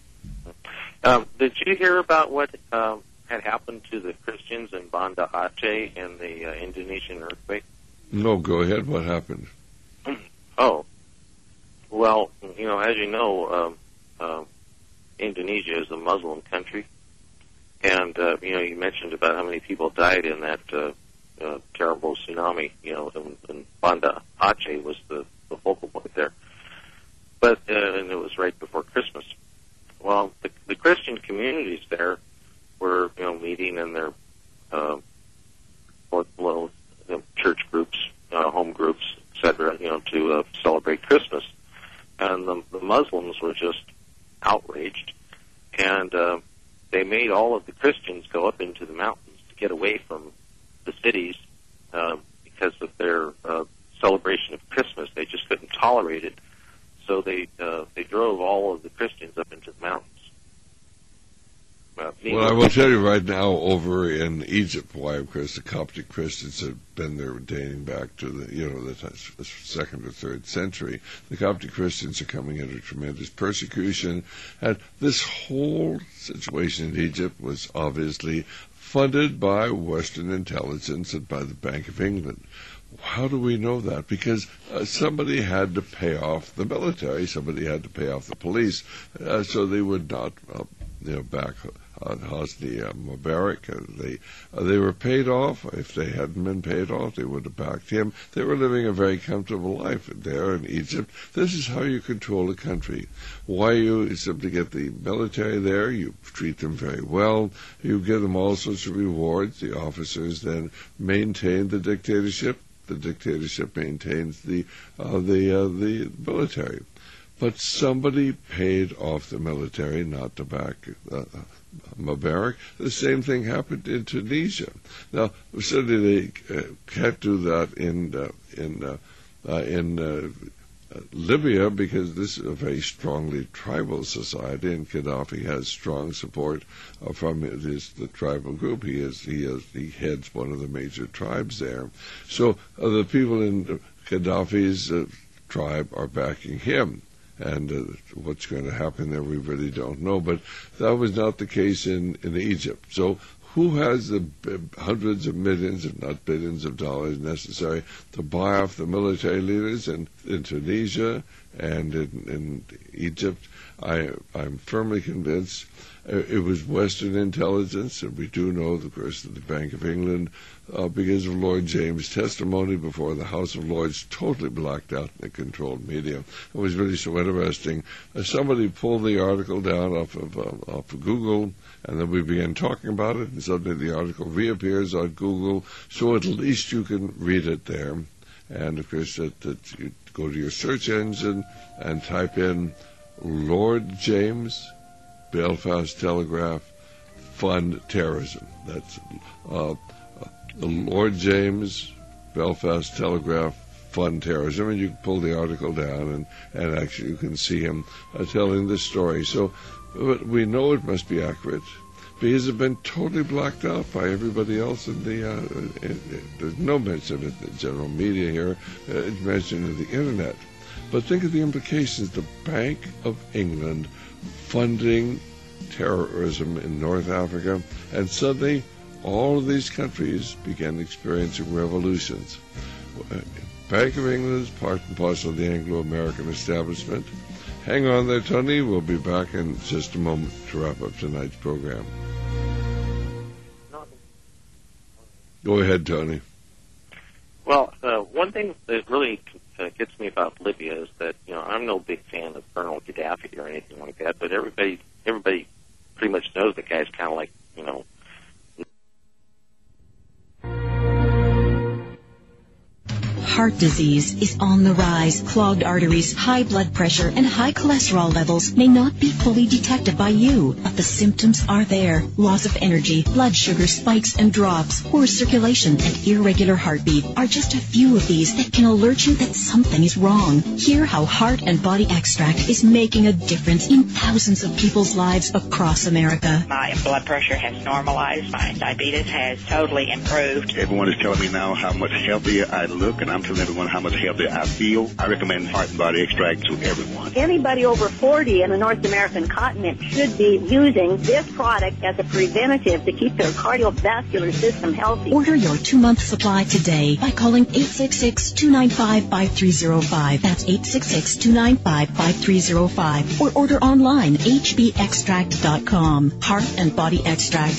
Did you hear about what had happened to the Christians in Banda Aceh in the Indonesian earthquake? No, go ahead. What happened? Oh, well, as you know, Indonesia is a Muslim country, and you mentioned about how many people died in that terrible tsunami. And Banda Aceh was the focal point there. But and it was right before Christmas. Well, the Christian communities there were meeting in their church groups, home groups, etc. To celebrate Christmas, and the Muslims were just outraged, and they made all of the Christians go up into the mountains to get away from the cities because of their celebration of Christmas. They just couldn't tolerate it. So they drove all of the Christians up into the mountains. Well, I will tell you right now, over in Egypt, why, of course, the Coptic Christians have been there dating back to the 2nd or 3rd century. The Coptic Christians are coming under tremendous persecution, and this whole situation in Egypt was obviously funded by Western intelligence and by the Bank of England. How do we know that? Because somebody had to pay off the military, somebody had to pay off the police, so they would not, back Hosni Mubarak. They were paid off. If they hadn't been paid off, they would have backed him. They were living a very comfortable life there in Egypt. This is how you control a country. Why you simply get the military there, you treat them very well, you give them all sorts of rewards. The officers then maintain the dictatorship. The dictatorship maintains the military. But somebody paid off the military not to back Mubarak. The same thing happened in Tunisia. Now, certainly they can't do that in Libya, because this is a very strongly tribal society, and Gaddafi has strong support from the tribal group. He heads one of the major tribes there. So the people in Gaddafi's tribe are backing him. And what's going to happen there, we really don't know. But that was not the case in Egypt. So who has the hundreds of millions, if not billions of dollars necessary to buy off the military leaders in Tunisia and in Egypt? I'm firmly convinced it was Western intelligence, and we do know, of course, that the Bank of England, because of Lord James' testimony before the House of Lords, totally blacked out the controlled media. It was really so interesting. Somebody pulled the article down off of Google, and then we began talking about it, and suddenly the article reappears on Google, so at least you can read it there. And, of course, that you go to your search engine and type in Lord James Belfast Telegraph Fund Terrorism. That's the Lord James Belfast Telegraph Fund Terrorism, and you can pull the article down, and actually you can see him telling this story. So but we know it must be accurate, because it's been totally blacked out by everybody else in there's no mention of it in the general media here. It's mentioned in the Internet. But think of the implications. The Bank of England funding terrorism in North Africa, and suddenly all of these countries began experiencing revolutions. Bank of England is part and parcel of the Anglo-American establishment. Hang on there, Tony. We'll be back in just a moment to wrap up tonight's program. Go ahead, Tony. Well, one thing that really gets me about Libya is that, I'm no big fan of Colonel Gaddafi or anything like that, but everybody pretty much knows the guy's kind of like, Heart disease is on the rise. Clogged arteries, high blood pressure, and high cholesterol levels may not be fully detected by you, but the symptoms are there. Loss of energy, blood sugar spikes and drops, poor circulation, and irregular heartbeat are just a few of these that can alert you that something is wrong. Hear how Heart and Body Extract is making a difference in thousands of people's lives across America. My blood pressure has normalized. My diabetes has totally improved. Everyone is telling me now how much healthier I look, and I'm telling everyone how much healthier I feel. I recommend Heart and Body Extract to everyone. Anybody over 40 in the North American continent should be using this product as a preventative to keep their cardiovascular system healthy. Order your 2-month supply today by calling 866-295-5305. That's 866-295-5305. Or order online, hbextract.com. Heart and Body Extract,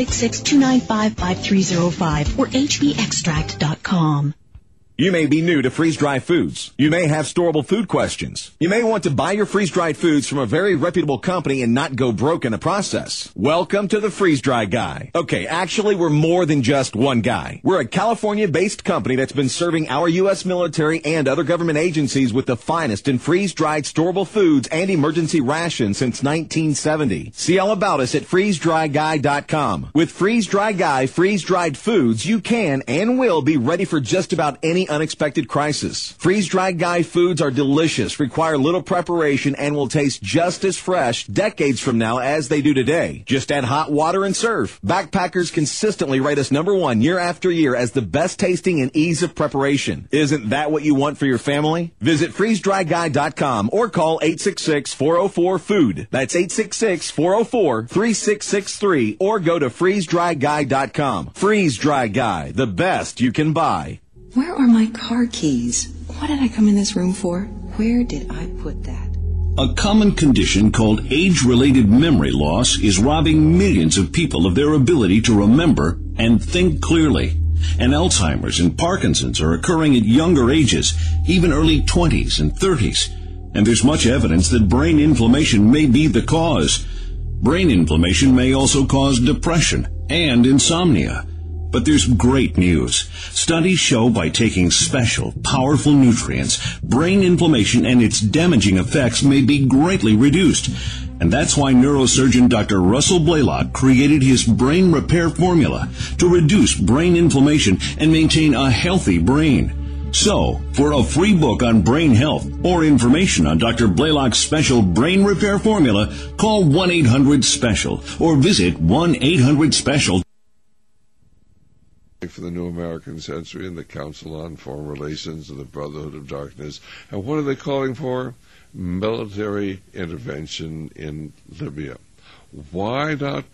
866-295-5305 or hbextract.com. You may be new to freeze-dried foods. You may have storable food questions. You may want to buy your freeze-dried foods from a very reputable company and not go broke in the process. Welcome to the Freeze-Dry Guy. Okay, actually, we're more than just one guy. We're a California-based company that's been serving our U.S. military and other government agencies with the finest in freeze-dried storable foods and emergency rations since 1970. See all about us at freezedryguy.com. With Freeze-Dry Guy freeze-dried foods, you can and will be ready for just about any unexpected crisis. Freeze-Dry Guy foods are delicious, require little preparation, and will taste just as fresh decades from now as they do today. Just add hot water and serve. Backpackers consistently rate us #1 year after year as the best tasting and ease of preparation. Isn't that what you want for your family? Visit freezedryguy.com or call 866-404-FOOD. That's 866-404-3663 or go to freezedryguy.com. Freeze-Dry Guy, the best you can buy. Where are my car keys? What did I come in this room for? Where did I put that? A common condition called age-related memory loss is robbing millions of people of their ability to remember and think clearly. And Alzheimer's and Parkinson's are occurring at younger ages, even early 20s and 30s. And there's much evidence that brain inflammation may be the cause. Brain inflammation may also cause depression and insomnia. But there's great news. Studies show by taking special, powerful nutrients, brain inflammation and its damaging effects may be greatly reduced. And that's why neurosurgeon Dr. Russell Blaylock created his brain repair formula to reduce brain inflammation and maintain a healthy brain. So, for a free book on brain health or information on Dr. Blaylock's special brain repair formula, call 1-800-SPECIAL or visit 1-800-SPECIAL. For the New American Century and the Council on Foreign Relations and the Brotherhood of Darkness. And what are they calling for? Military intervention in Libya. Why not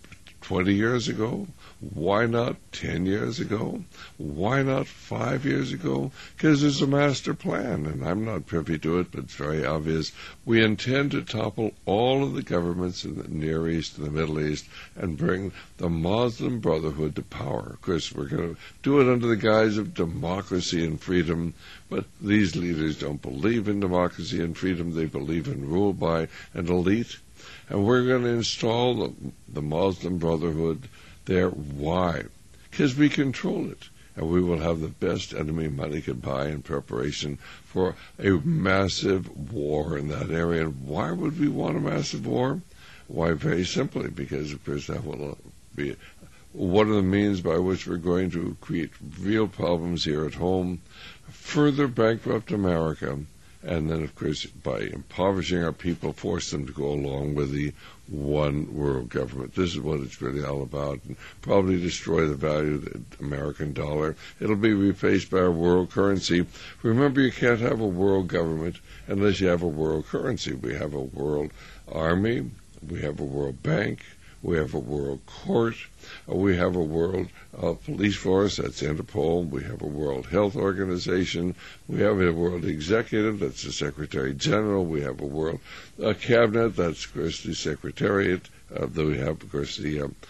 20 years ago? Why not 10 years ago? Why not 5 years ago? Because there's a master plan, and I'm not privy to it, but it's very obvious. We intend to topple all of the governments in the Near East and the Middle East and bring the Muslim Brotherhood to power. Of course, we're going to do it under the guise of democracy and freedom, but these leaders don't believe in democracy and freedom. They believe in rule by an elite. And we're going to install the Muslim Brotherhood there. Why? Because we control it, and we will have the best enemy money could buy in preparation for a massive war in that area. And why would we want a massive war? Why, very simply, because, of course, that will be one of the means by which we're going to create real problems here at home, further bankrupt America, and then, of course, by impoverishing our people, force them to go along with the one world government. This is what it's really all about, and probably destroy the value of the American dollar. It'll be replaced by a world currency. Remember, you can't have a world government unless you have a world currency. We have a world army, we have a world bank, we have a world court, we have a world police force, that's Interpol, we have a World Health Organization, we have a world executive, that's the Secretary General, we have a world cabinet, that's, of course, the Secretariat, we have, of course,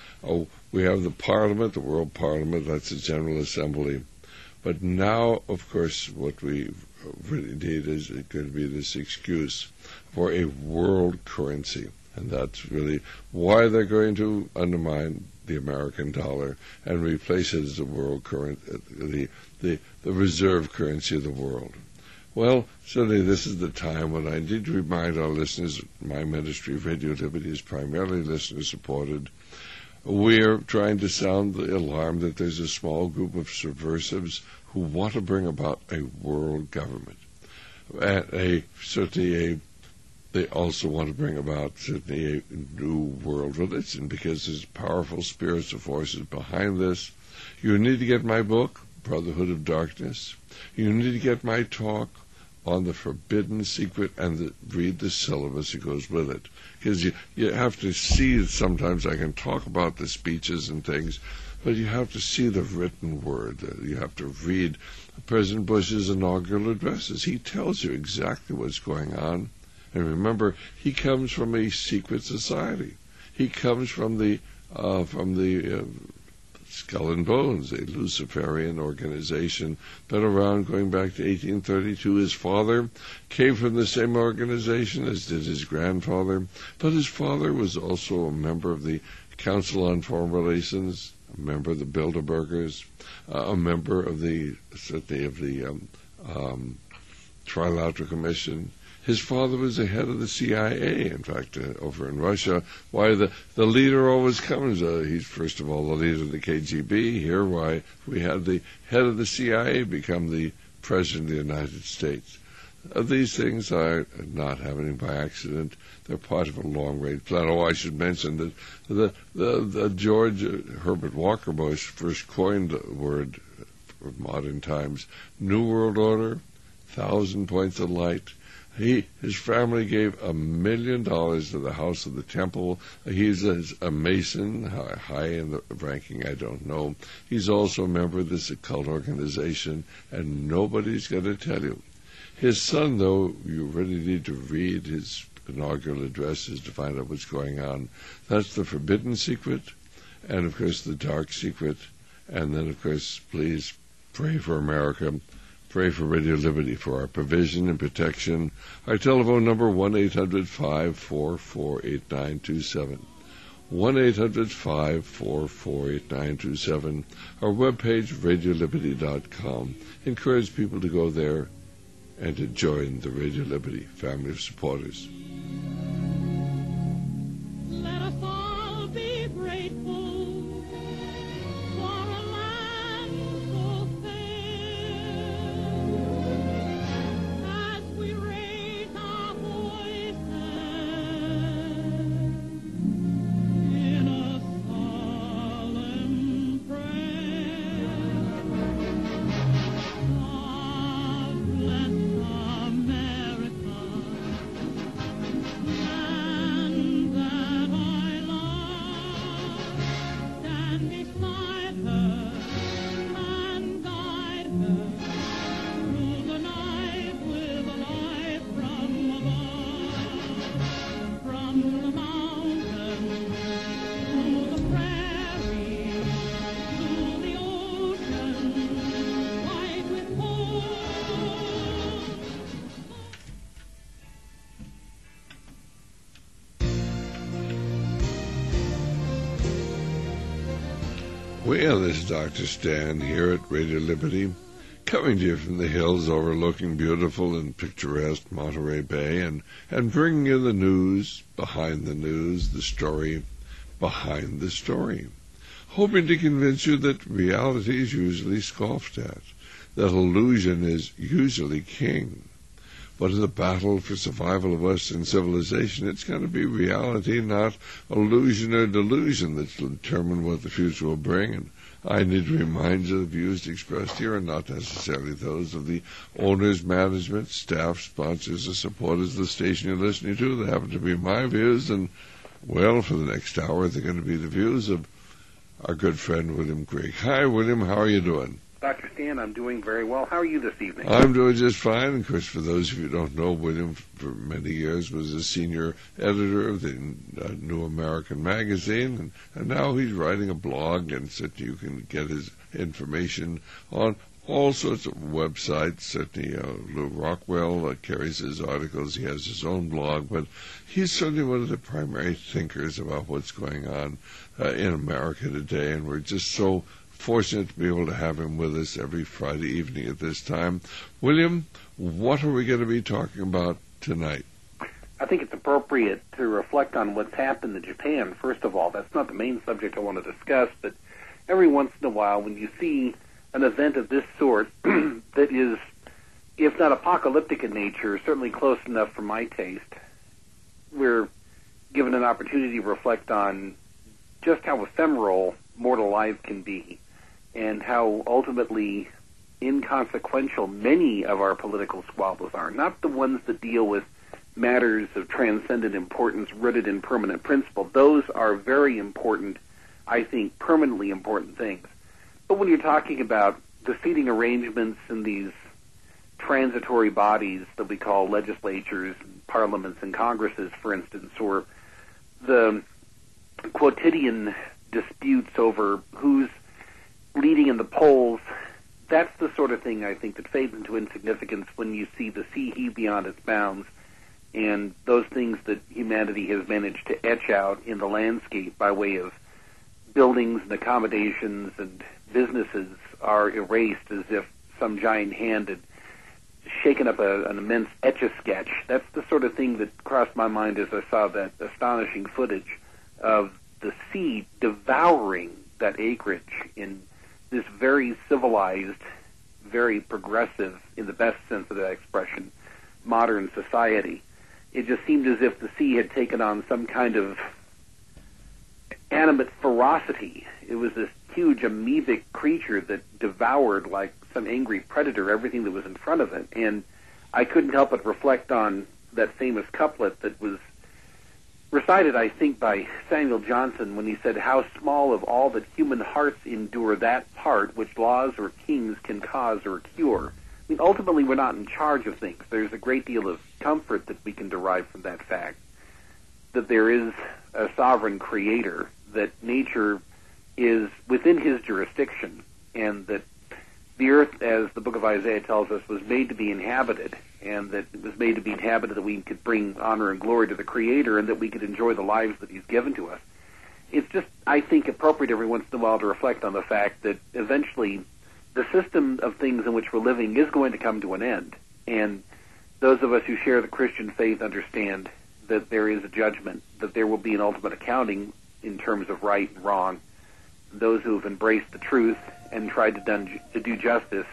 we have the Parliament, the World Parliament, that's the General Assembly. But now, of course, what we really need is going to be this excuse for a world currency. And that's really why they're going to undermine the American dollar and replace it as the world currency, the reserve currency of the world. Well, certainly this is the time when I need to remind our listeners, my ministry, Radio Liberty, is primarily listener-supported. We're trying to sound the alarm that there's a small group of subversives who want to bring about a world government, They also want to bring about certainly a new world religion because there's powerful spiritual forces behind this. You need to get my book, Brotherhood of Darkness. You need to get my talk on the forbidden secret and read the syllabus that goes with it. Because you have to see, sometimes I can talk about the speeches and things, but you have to see the written word. You have to read President Bush's inaugural addresses. He tells you exactly what's going on. And remember, he comes from a secret society. He comes from the Skull and Bones, a Luciferian organization, been around going back to 1832. His father came from the same organization as did his grandfather, but his father was also a member of the Council on Foreign Relations, a member of the Bilderbergers, a member of the Trilateral Commission. His father was the head of the CIA, in fact, over in Russia. Why the leader always comes? He's, first of all, the leader of the KGB. Here, why we had the head of the CIA become the President of the United States. These things are not happening by accident. They're part of a long-range plan. Oh, I should mention that the George Herbert Walker Bush first coined the word for modern times, New World Order, 1,000 points of light. His family gave $1 million to the House of the Temple. He's a Mason, high in the ranking, I don't know. He's also a member of this occult organization, and nobody's going to tell you. His son, though, you really need to read his inaugural addresses to find out what's going on. That's the forbidden secret, and, of course, the dark secret. And then, of course, please pray for America. Pray for Radio Liberty for our provision and protection. Our telephone number, 1-800-544-8927. 1-800-544-8927. Our webpage, radioliberty.com. Encourage people to go there and to join the Radio Liberty family of supporters. Well, this is Dr. Stan here at Radio Liberty, coming to you from the hills overlooking beautiful and picturesque Monterey Bay, and bringing you the news, behind the news, the story behind the story, hoping to convince you that reality is usually scoffed at, that illusion is usually king. But in the battle for survival of Western civilization, it's going to be reality, not illusion or delusion, that's will determine what the future will bring. And I need to remind you the views expressed here are not necessarily those of the owners, management, staff, sponsors, or supporters of the station you're listening to. They happen to be my views, and, well, for the next hour, they're going to be the views of our good friend William Grigg. Hi, William. How are you doing? Dr. Stan, I'm doing very well. How are you this evening? I'm doing just fine. Of course, for those of you who don't know, William, for many years, was a senior editor of the New American Magazine, and now he's writing a blog, and so you can get his information on all sorts of websites. Certainly, Lou Rockwell carries his articles. He has his own blog, but he's certainly one of the primary thinkers about what's going on in America today, and we're just so fortunate to be able to have him with us every Friday evening at this time. William, what are we going to be talking about tonight? I think it's appropriate to reflect on what's happened in Japan, first of all. That's not the main subject I want to discuss, but every once in a while when you see an event of this sort that is, if not apocalyptic in nature, certainly close enough for my taste, we're given an opportunity to reflect on just how ephemeral mortal life can be, and how ultimately inconsequential many of our political squabbles are. Not the ones that deal with matters of transcendent importance rooted in permanent principle. Those are very important, I think, permanently important things. But when you're talking about the seating arrangements in these transitory bodies that we call legislatures, parliaments, and congresses, for instance, or the quotidian disputes over who's leading in the polls, that's the sort of thing I think that fades into insignificance when you see the sea heave beyond its bounds, and those things that humanity has managed to etch out in the landscape by way of buildings and accommodations and businesses are erased as if some giant hand had shaken up an immense etch-a-sketch. That's the sort of thing that crossed my mind as I saw that astonishing footage of the sea devouring that acreage in this very civilized, very progressive, in the best sense of that expression, modern society. It just seemed as if the sea had taken on some kind of animate ferocity. It was this huge amoebic creature that devoured, like some angry predator, everything that was in front of it. And I couldn't help but reflect on that famous couplet that was recited, I think, by Samuel Johnson when he said, "How small of all that human hearts endure that part which laws or kings can cause or cure." I mean, ultimately, we're not in charge of things. There's a great deal of comfort that we can derive from that fact, that there is a sovereign creator, that nature is within his jurisdiction, and that the earth, as the book of Isaiah tells us, was made to be inhabited, and that it was made to be inhabited that we could bring honor and glory to the Creator, and that we could enjoy the lives that He's given to us. It's just, I think, appropriate every once in a while to reflect on the fact that eventually the system of things in which we're living is going to come to an end, and those of us who share the Christian faith understand that there is a judgment, that there will be an ultimate accounting in terms of right and wrong. Those who have embraced the truth and tried to do justice,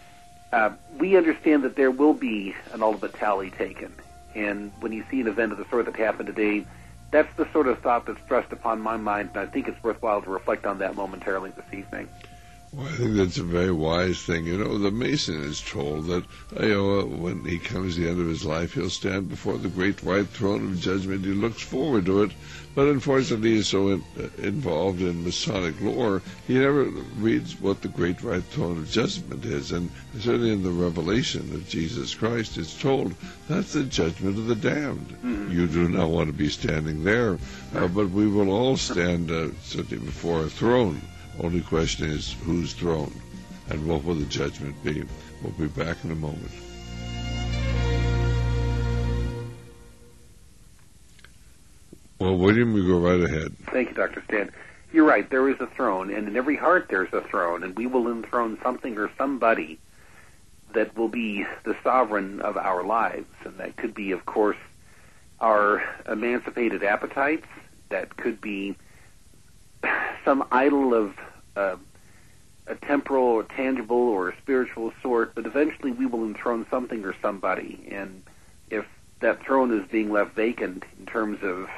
we understand that there will be an ultimate tally taken. And when you see an event of the sort that happened today, that's the sort of thought that's thrust upon my mind, and I think it's worthwhile to reflect on that momentarily this evening. Well, I think that's a very wise thing. You know, the Mason is told that when he comes to the end of his life, he'll stand before the great white throne of judgment. He looks forward to it, but unfortunately he's so involved in Masonic lore, he never reads what the great white throne of judgment is. And certainly in the revelation of Jesus Christ, it's told that's the judgment of the damned. Mm-hmm. You do not want to be standing there, but we will all stand certainly before a throne. Only question is, whose throne? And what will the judgment be? We'll be back in a moment. Well, William, you go right ahead. Thank you, Dr. Stan. you're right, there is a throne, and in every heart there's a throne, and we will enthrone something or somebody that will be the sovereign of our lives. And that could be, of course, our emancipated appetites. That could be some idol of a temporal or tangible or a spiritual sort, but eventually we will enthrone something or somebody. And if that throne is being left vacant in terms of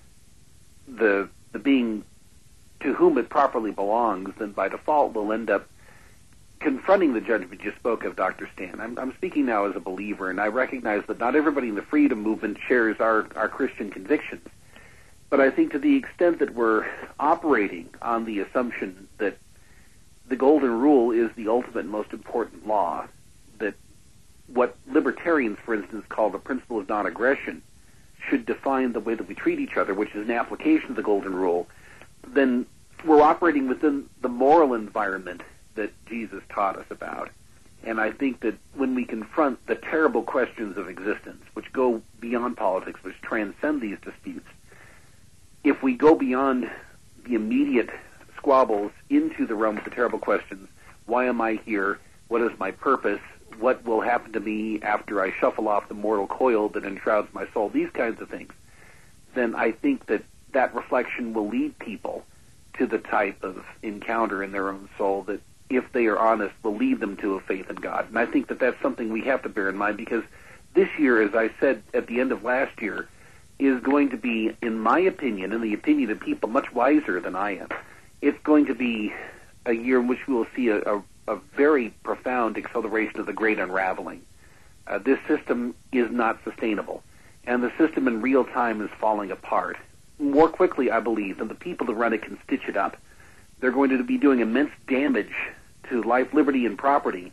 the being to whom it properly belongs, then by default we'll end up confronting the judgment you spoke of, Dr. Stan. I'm speaking now as a believer, and I recognize that not everybody in the freedom movement shares our Christian convictions. But I think to the extent that we're operating on the assumption that the golden rule is the ultimate and most important law, that what libertarians, for instance, call the principle of non-aggression should define the way that we treat each other, which is an application of the golden rule, then we're operating within the moral environment that Jesus taught us about. And I think that when we confront the terrible questions of existence, which go beyond politics, which transcend these disputes, if we go beyond the immediate squabbles into the realm of the terrible questions, why am I here? What is my purpose? What will happen to me after I shuffle off the mortal coil that enshrouds my soul? These kinds of things. Then I think that that reflection will lead people to the type of encounter in their own soul that, if they are honest, will lead them to a faith in God. And I think that that's something we have to bear in mind, because this year, as I said at the end of last year, is going to be, in my opinion, in the opinion of people much wiser than I am, it's going to be a year in which we will see a very profound acceleration of the great unraveling. This system is not sustainable, and the system in real time is falling apart. More quickly, I believe, than the people that run it can stitch it up. They're going to be doing immense damage to life, liberty, and property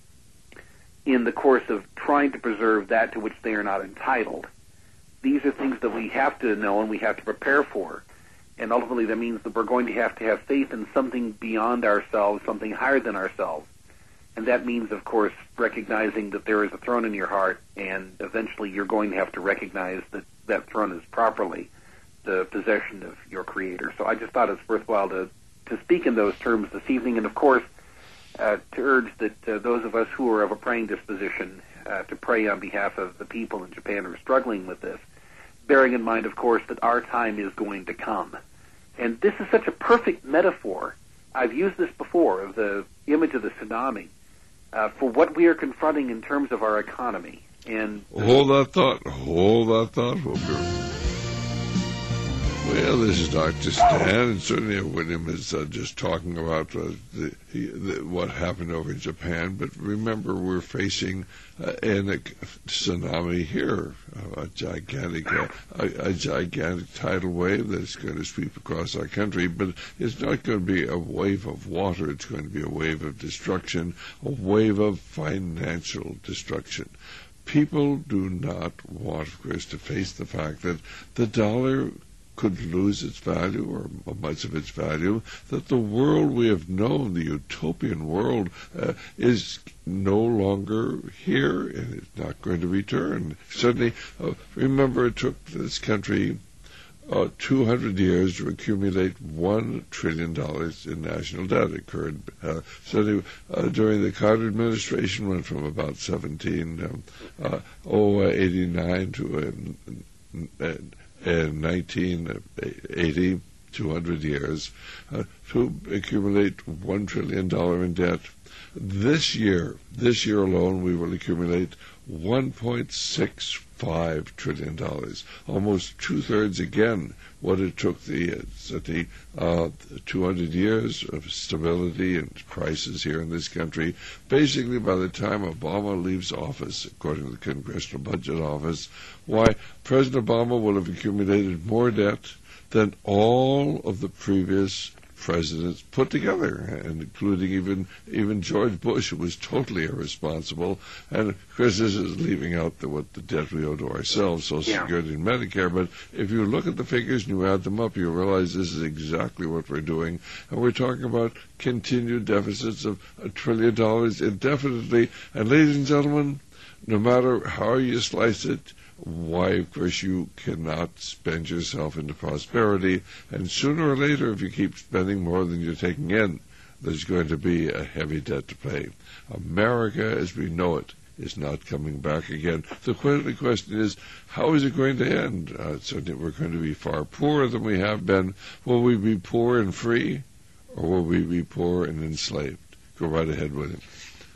in the course of trying to preserve that to which they are not entitled. These are things that we have to know and we have to prepare for. And ultimately that means that we're going to have faith in something beyond ourselves, something higher than ourselves. And that means, of course, recognizing that there is a throne in your heart, and eventually you're going to have to recognize that that throne is properly the possession of your Creator. So I just thought it's worthwhile to speak in those terms this evening, and of course to urge that those of us who are of a praying disposition to pray on behalf of the people in Japan who are struggling with this, bearing in mind, of course, that our time is going to come. And this is such a perfect metaphor. I've used this before, of the image of the tsunami, for what we are confronting in terms of our economy. And Hold that thought, Wilbur. Well, this is Dr. Stan, and certainly William is just talking about what happened over in Japan. But remember, we're facing a tsunami here, a gigantic tidal wave that's going to sweep across our country. But it's not going to be a wave of water. It's going to be a wave of destruction, a wave of financial destruction. People do not want, of course, to face the fact that the dollar could lose its value, or much of its value, that the world we have known, the utopian world, is no longer here, and it's not going to return. Certainly, remember, it took this country 200 years to accumulate $1 trillion in national debt. It occurred certainly during the Carter administration, went from about 89 to in 1980, 200 years, to accumulate $1 trillion in debt. This year alone, we will accumulate $1.65 trillion, almost two-thirds again what it took the 200 years of stability and crisis here in this country. Basically, by the time Obama leaves office, according to the Congressional Budget Office, President Obama will have accumulated more debt than all of the previous presidents put together, and including even George Bush, who was totally irresponsible. And of course, this is leaving out what the debt we owe to ourselves, Social Security and Medicare. But if you look at the figures and you add them up, you realize this is exactly what we're doing. And we're talking about continued deficits of $1 trillion indefinitely. And ladies and gentlemen, no matter how you slice it, why, of course, you cannot spend yourself into prosperity, and sooner or later, if you keep spending more than you're taking in, there's going to be a heavy debt to pay. America, as we know it, is not coming back again. The question is, how is it going to end? Certainly we're going to be far poorer than we have been. Will we be poor and free, or will we be poor and enslaved? Go right ahead with it.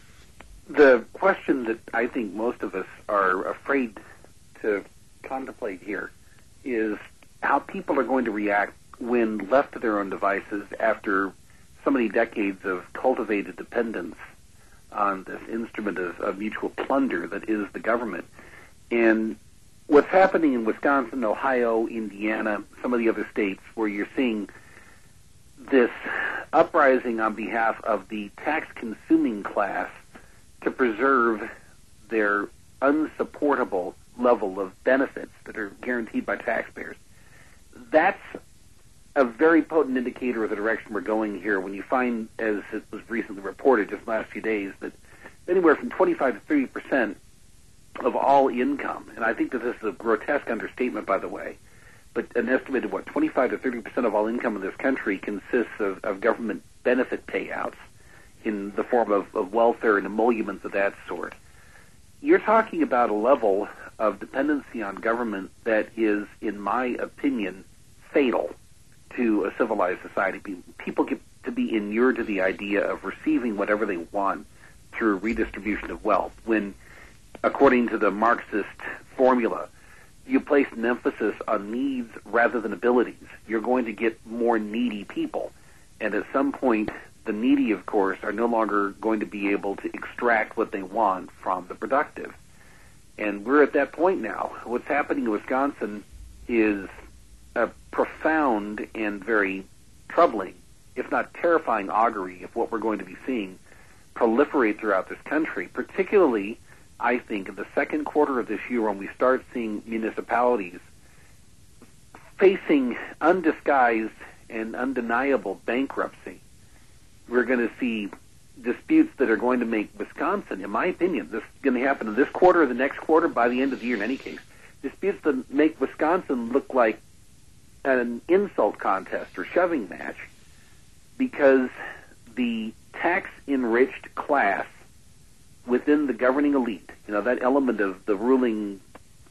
The question that I think most of us are afraid to contemplate here is how people are going to react when left to their own devices after so many decades of cultivated dependence on this instrument of mutual plunder that is the government. And what's happening in Wisconsin, Ohio, Indiana, some of the other states where you're seeing this uprising on behalf of the tax-consuming class to preserve their unsupportable level of benefits that are guaranteed by taxpayers. That's a very potent indicator of the direction we're going here when you find, as it was recently reported just last few days, that anywhere from 25 to 30% of all income, and I think that this is a grotesque understatement, by the way, but an estimated, 25 to 30% of all income in this country consists of government benefit payouts in the form of welfare and emoluments of that sort. You're talking about a level of dependency on government that is, in my opinion, fatal to a civilized society. People get to be inured to the idea of receiving whatever they want through redistribution of wealth, when, according to the Marxist formula, you place an emphasis on needs rather than abilities, you're going to get more needy people. And at some point, the needy, of course, are no longer going to be able to extract what they want from the productive. And we're at that point now. What's happening in Wisconsin is a profound and very troubling, if not terrifying, augury of what we're going to be seeing proliferate throughout this country, particularly, I think, in the second quarter of this year when we start seeing municipalities facing undisguised and undeniable bankruptcy. We're going to see disputes that are going to make Wisconsin, in my opinion, this is going to happen in this quarter or the next quarter, by the end of the year in any case, disputes that make Wisconsin look like an insult contest or shoving match, because the tax-enriched class within the governing elite, that element of the ruling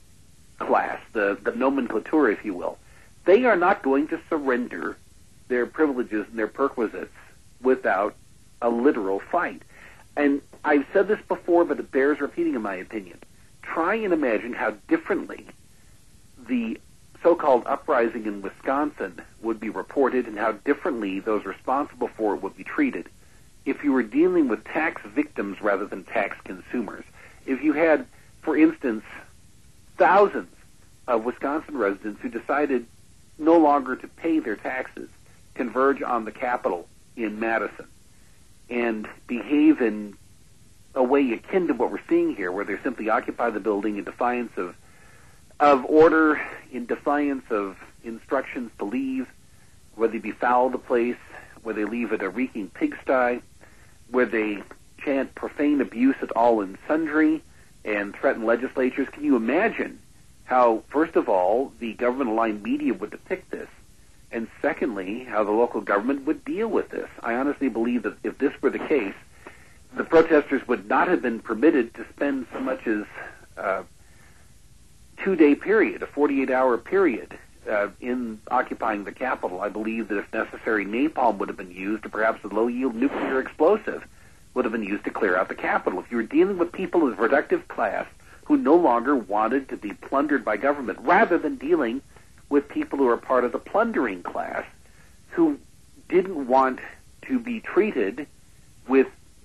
class, the nomenclature, if you will, they are not going to surrender their privileges and their perquisites without a literal fight. And I've said this before, but it bears repeating in my opinion. Try and imagine how differently the so-called uprising in Wisconsin would be reported and how differently those responsible for it would be treated if you were dealing with tax victims rather than tax consumers. If you had, for instance, thousands of Wisconsin residents who decided no longer to pay their taxes converge on the Capitol in Madison and behave in a way akin to what we're seeing here, where they simply occupy the building in defiance of order, in defiance of instructions to leave, where they befoul the place, where they leave it a reeking pigsty, where they chant profane abuse at all and sundry and threaten legislatures. Can you imagine how, first of all, the government-aligned media would depict this, and secondly, how the local government would deal with this? I honestly believe that if this were the case, the protesters would not have been permitted to spend so much as a 2-day period, a 48-hour period, in occupying the Capitol. I believe that if necessary, napalm would have been used, or perhaps a low-yield nuclear explosive would have been used to clear out the Capitol. If you were dealing with people of the productive class who no longer wanted to be plundered by government, rather than dealing with people who are part of the plundering class who didn't want to be treated with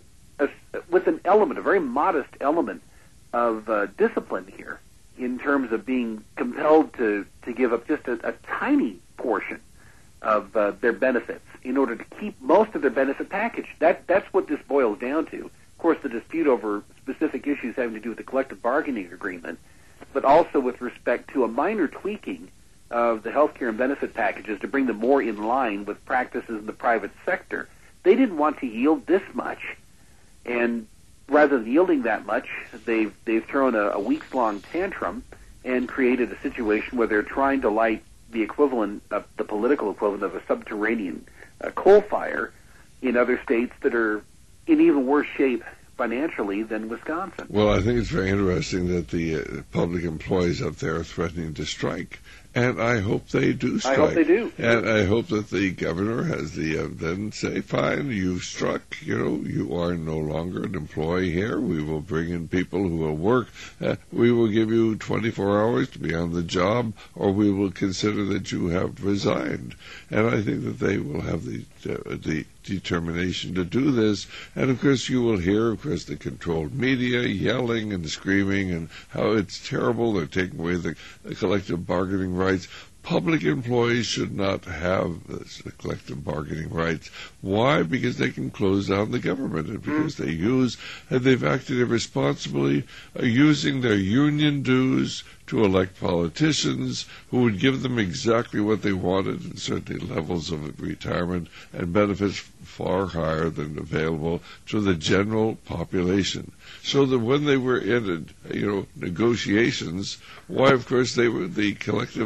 an element, a very modest element of discipline here, in terms of being compelled to give up just a tiny portion of their benefits in order to keep most of their benefit package. That's what this boils down to. Of course, the dispute over specific issues having to do with the collective bargaining agreement, but also with respect to a minor tweaking of the health care and benefit packages to bring them more in line with practices in the private sector. They didn't want to yield this much. And rather than yielding that much, they've thrown a weeks-long tantrum and created a situation where they're trying to light the equivalent of the political equivalent of a subterranean coal fire in other states that are in even worse shape financially than Wisconsin. Well, I think it's very interesting that the public employees up there are threatening to strike. And I hope they do strike. I hope they do. And I hope that the governor has the then say, fine, you've struck, you are no longer an employee here. We will bring in people who will work. We will give you 24 hours to be on the job, or we will consider that you have resigned. And I think that they will have the determination to do this. And, of course, you will hear, the controlled media yelling and screaming and how it's terrible. They're taking away the collective bargaining rights. Public employees should not have collective bargaining rights. Why? Because they can close down the government, and because they've acted irresponsibly, using their union dues to elect politicians who would give them exactly what they wanted, and certainly levels of retirement and benefits far higher than available to the general population. So that when they were in, negotiations, why, of course, they were the collective,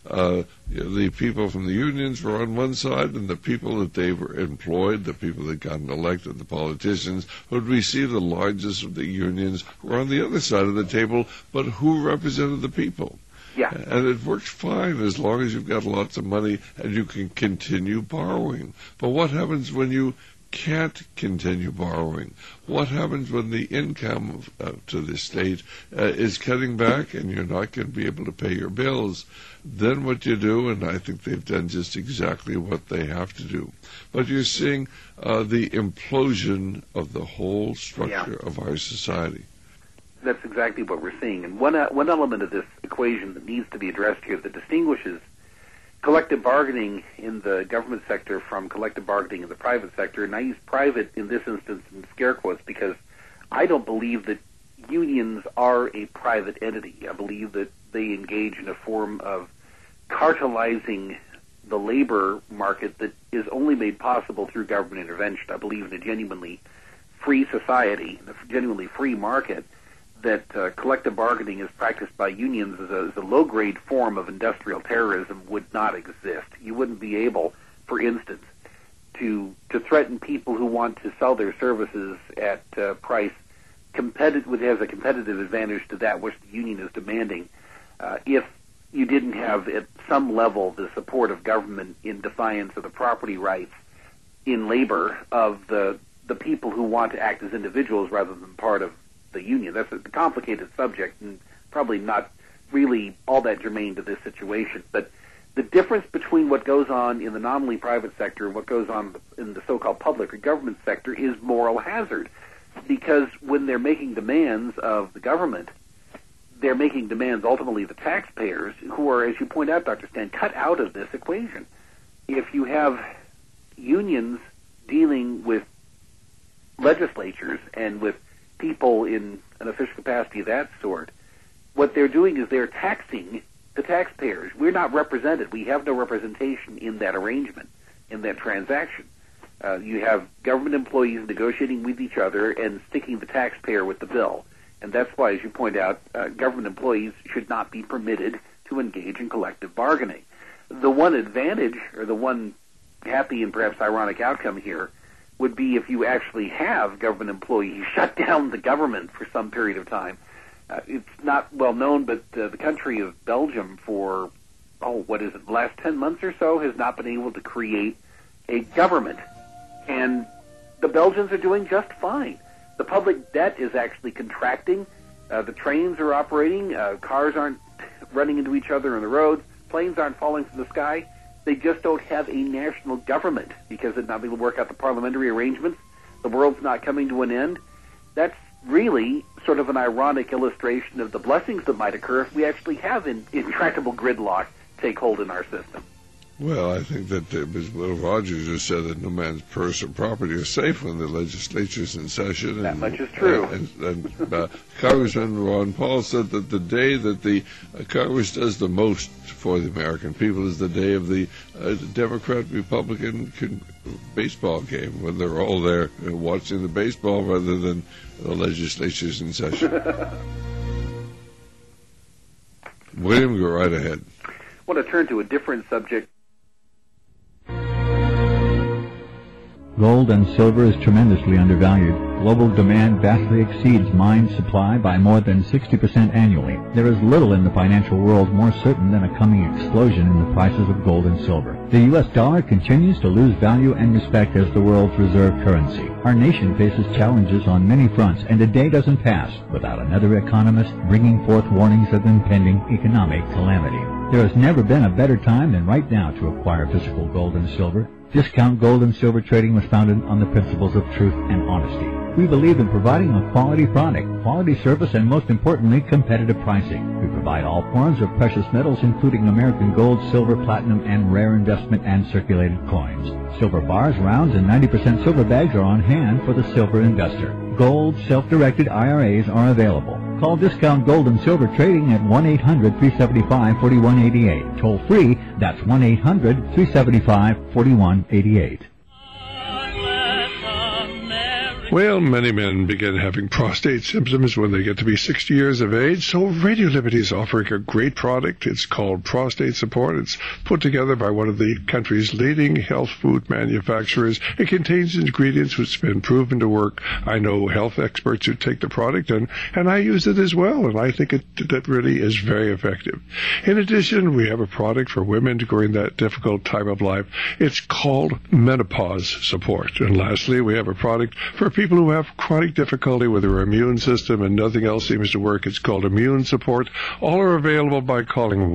the people from the unions were on one side, and the people that they were employed, the people that got elected, the politicians who would receive the largest of the unions, were on the other side of the table, but who represented the people? Yeah. And it works fine as long as you've got lots of money and you can continue borrowing. But what happens when you can't continue borrowing? What happens when the income to the state is cutting back and you're not going to be able to pay your bills? Then what you do, and I think they've done just exactly what they have to do. But you're seeing the implosion of the whole structure of our society. That's exactly what we're seeing. And one element of this equation that needs to be addressed here that distinguishes collective bargaining in the government sector from collective bargaining in the private sector, and I use private in this instance in scare quotes because I don't believe that unions are a private entity. I believe that they engage in a form of cartelizing the labor market that is only made possible through government intervention. I believe in a genuinely free society, a genuinely free market, that collective bargaining is practiced by unions as a low-grade form of industrial terrorism would not exist. You wouldn't be able, for instance, to threaten people who want to sell their services at a price which has a competitive advantage to that which the union is demanding, if you didn't have at some level the support of government in defiance of the property rights in labor of the people who want to act as individuals rather than part of the union. That's a complicated subject and probably not really all that germane to this situation. But the difference between what goes on in the nominally private sector and what goes on in the so-called public or government sector is moral hazard. Because when they're making demands of the government, they're making demands ultimately of the taxpayers who are, as you point out, Dr. Stan, cut out of this equation. If you have unions dealing with legislatures and with people in an official capacity of that sort, what they're doing is they're taxing the taxpayers. We're not represented. We have no representation in that arrangement, in that transaction. You have government employees negotiating with each other and sticking the taxpayer with the bill. And that's why, as you point out, government employees should not be permitted to engage in collective bargaining. The one advantage, or the one happy and perhaps ironic outcome here, would be if you actually have government employees shut down the government for some period of time. It's not well known, but the country of Belgium for, the last 10 months or so has not been able to create a government. And the Belgians are doing just fine. The public debt is actually contracting. The trains are operating. Cars aren't running into each other on the roads. Planes aren't falling from the sky. They just don't have a national government because they're not able to work out the parliamentary arrangements. The world's not coming to an end. That's really sort of an ironic illustration of the blessings that might occur if we actually have intractable gridlock take hold in our system. Well, I think that it was Will Rogers who said that no man's purse or property are safe when the legislature's in session. That much is true. And Congressman Ron Paul said that the day that the Congress does the most for the American people is the day of the Democrat-Republican baseball game, when they're all there watching the baseball rather than the legislature's in session. William, go right ahead. I want to turn to a different subject. Gold and silver is tremendously undervalued. Global demand vastly exceeds mine supply by more than 60% annually. There is little in the financial world more certain than a coming explosion in the prices of gold and silver. The U.S. dollar continues to lose value and respect as the world's reserve currency. Our nation faces challenges on many fronts, and a day doesn't pass without another economist bringing forth warnings of impending economic calamity. There has never been a better time than right now to acquire physical gold and silver. Discount Gold and Silver Trading was founded on the principles of truth and honesty. We believe in providing a quality product, quality service, and most importantly, competitive pricing. We provide all forms of precious metals, including American gold, silver, platinum, and rare investment and circulated coins. Silver bars, rounds, and 90% silver bags are on hand for the silver investor. Gold, self-directed IRAs are available. Call Discount Gold and Silver Trading at 1-800-375-4188. Toll free, that's 1-800-375-4188. Well, many men begin having prostate symptoms when they get to be 60 years of age, so Radio Liberty is offering a great product. It's called Prostate Support. It's put together by one of the country's leading health food manufacturers. It contains ingredients which have been proven to work. I know health experts who take the product, and I use it as well, and I think that really is very effective. In addition, we have a product for women during that difficult time of life. It's called Menopause Support. And lastly, we have a product for people who have chronic difficulty with their immune system and nothing else seems to work. It's called Immune Support. All are available by calling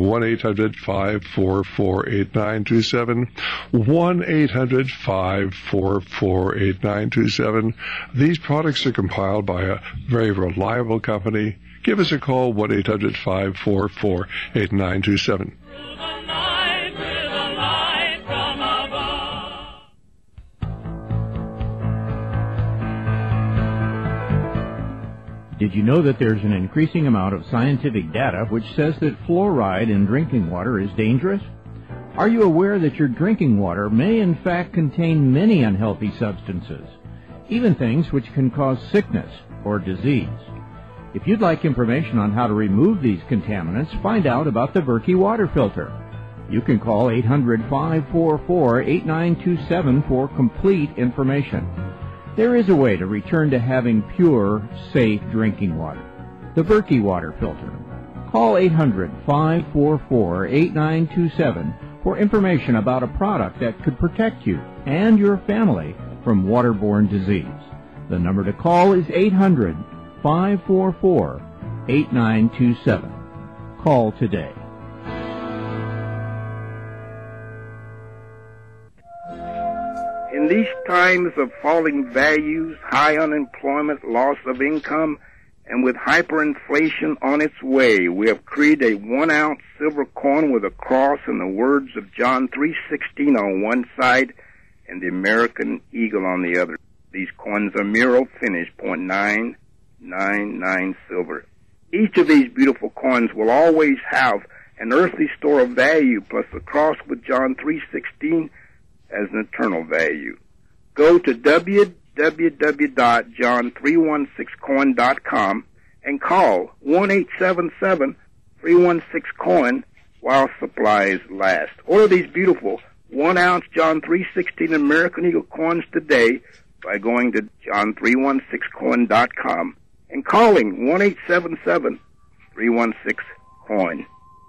1-800-544-8927, 1-800-544-8927. These products are compiled by a very reliable company. Give us a call, 1-800-544-8927. Did you know that there's an increasing amount of scientific data which says that fluoride in drinking water is dangerous? Are you aware that your drinking water may in fact contain many unhealthy substances, even things which can cause sickness or disease? If you'd like information on how to remove these contaminants, find out about the Berkey water filter. You can call 800-544-8927 for complete information. There is a way to return to having pure, safe drinking water. The Berkey water filter. Call 800-544-8927 for information about a product that could protect you and your family from waterborne disease. The number to call is 800-544-8927. Call today. In these times of falling values, high unemployment, loss of income, and with hyperinflation on its way, we have created a 1-ounce silver coin with a cross and the words of John 3:16 on one side and the American eagle on the other. These coins are Miro finished, 0.999 silver. Each of these beautiful coins will always have an earthly store of value plus the cross with John 3:16 as an eternal value. Go to www.john316coin.com and call 1-877-316-COIN while supplies last. Order these beautiful 1-ounce John 3:16 American Eagle coins today by going to john316coin.com and calling 1-877-316-COIN.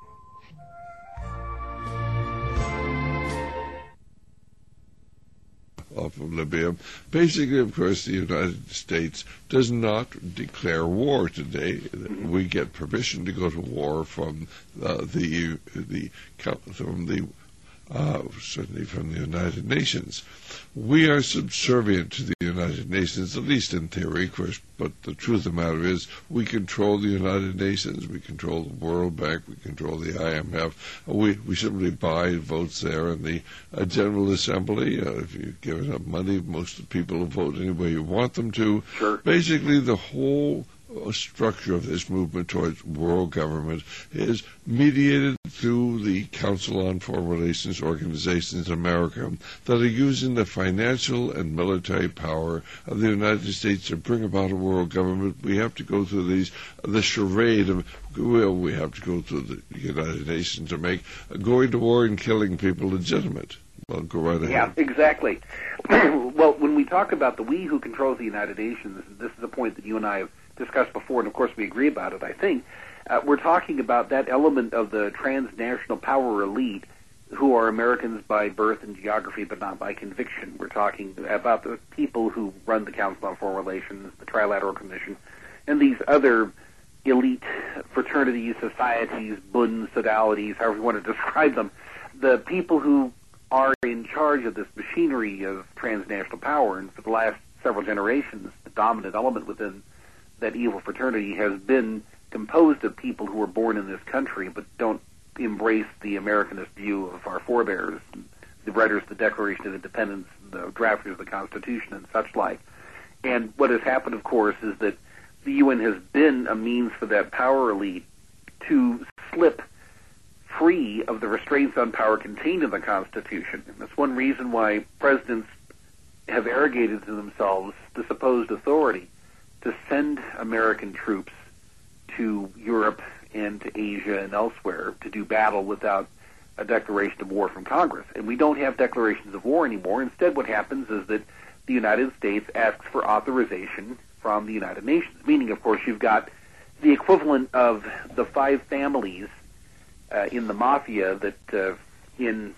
Off of Libya. Basically, of course, the United States does not declare war today. We get permission to go to war from the certainly from the United Nations. We are subservient to the United Nations, at least in theory, of course, but the truth of the matter is we control the United Nations, we control the World Bank, we control the IMF. We simply buy votes there in the General Assembly. If you give enough money, most of the people will vote any way you want them to. Sure. Basically, the whole structure of this movement towards world government is mediated through the Council on Foreign Relations organizations in America that are using the financial and military power of the United States to bring about a world government. We have to go through the charade of, well, we have to go through the United Nations to make going to war and killing people legitimate. Well, go right ahead. Yeah, exactly. Well, when we talk about the we who controls the United Nations, this is a point that you and I have discussed before, and of course we agree about it, I think. We're talking about that element of the transnational power elite who are Americans by birth and geography, but not by conviction. We're talking about the people who run the Council on Foreign Relations, the Trilateral Commission, and these other elite fraternities, societies, bunds, sodalities, however you want to describe them, the people who are in charge of this machinery of transnational power. And for the last several generations, the dominant element within that evil fraternity has been composed of people who were born in this country but don't embrace the Americanist view of our forebears, the writers of the Declaration of Independence, the drafters of the Constitution, and such like. And what has happened, of course, is that the UN has been a means for that power elite to slip free of the restraints on power contained in the Constitution. And that's one reason why presidents have arrogated to themselves the supposed authority to send American troops to Europe and to Asia and elsewhere to do battle without a declaration of war from Congress. And we don't have declarations of war anymore. Instead, what happens is that the United States asks for authorization from the United Nations, meaning, of course, you've got the equivalent of the five families in the mafia that in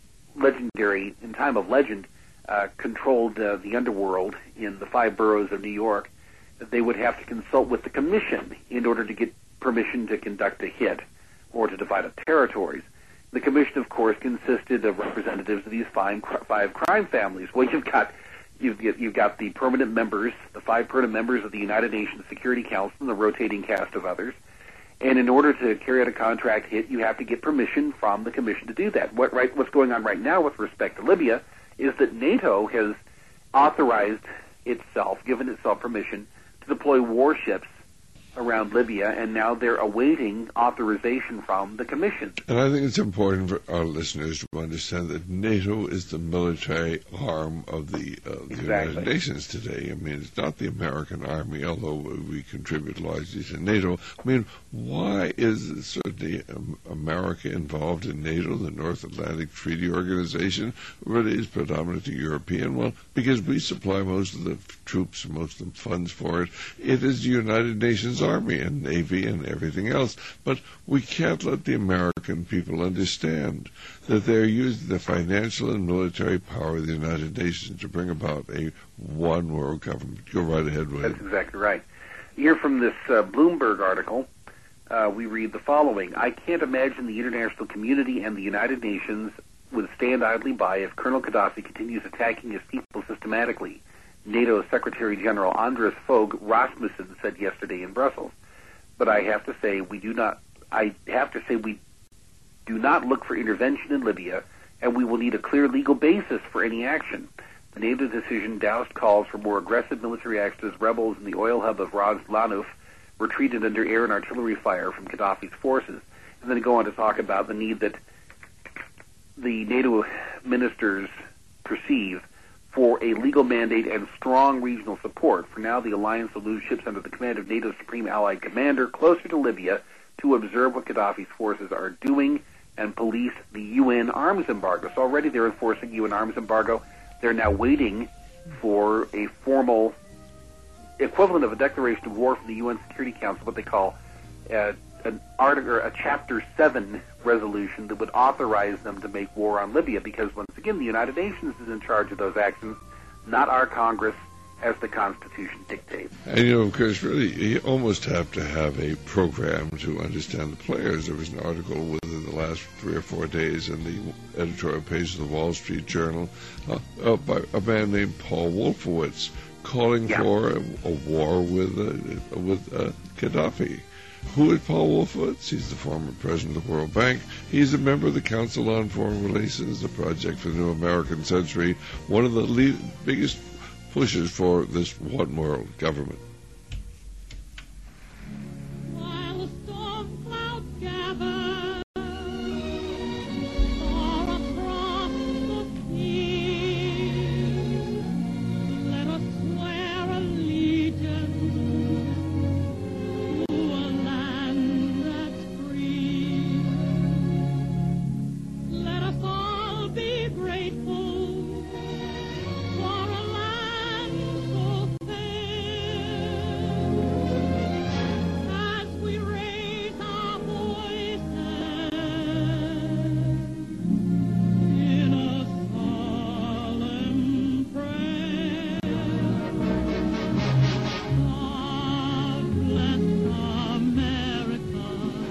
time of legend, controlled the underworld in the five boroughs of New York. That they would have to consult with the Commission in order to get permission to conduct a hit or to divide up territories. The Commission, of course, consisted of representatives of these five crime families. Well, you've got the permanent members, the five permanent members of the United Nations Security Council, and the rotating cast of others. And in order to carry out a contract hit, you have to get permission from the Commission to do that. What's going on right now with respect to Libya is that NATO has authorized itself, given itself permission to deploy warships around Libya, and now they're awaiting authorization from the Commission. And I think it's important for our listeners to understand that NATO is the military arm of the United Nations today. I mean, it's not the American Army, although we contribute largely to NATO. I mean, why is certainly America involved in NATO, the North Atlantic Treaty Organization, really is predominantly European? Well, because we supply most of the troops, most of the funds for it. It is the United Nations Army and Navy and everything else. But we can't let the American people understand that they're using the financial and military power of the United Nations to bring about a one world government. Go right ahead, Wade. That's exactly right. Here from this Bloomberg article, we read the following. I can't imagine the international community and the United Nations would stand idly by if Colonel Gaddafi continues attacking his people systematically. NATO Secretary General Anders Fogh Rasmussen said yesterday in Brussels. But I have to say we do not look for intervention in Libya, and we will need a clear legal basis for any action. The NATO decision doused calls for more aggressive military action as rebels in the oil hub of Ras Lanuf retreated under air and artillery fire from Gaddafi's forces. And then go on to talk about the need that the NATO ministers perceive for a legal mandate and strong regional support. For now, the alliance will move ships under the command of NATO's Supreme Allied Commander closer to Libya to observe what Gaddafi's forces are doing and police the UN arms embargo. So already they're enforcing UN arms embargo. They're now waiting for a formal equivalent of a declaration of war from the UN Security Council, what they call an article, a Chapter 7 resolution that would authorize them to make war on Libya, because once again the United Nations is in charge of those actions, not our Congress as the Constitution dictates. And, of course, really, you almost have to have a program to understand the players. There was an article within the last 3 or 4 days in the editorial page of the Wall Street Journal by a man named Paul Wolfowitz calling for a war with Gaddafi. Who is Paul Wolfowitz? He's the former president of the World Bank. He's a member of the Council on Foreign Relations, the Project for the New American Century, one of the biggest pushes for this one world government. While the storm clouds gather far across the sea, let us swear allegiance to a land that's free. Let us all be grateful for a land so fair, as we raise our voices in a solemn prayer. God bless America,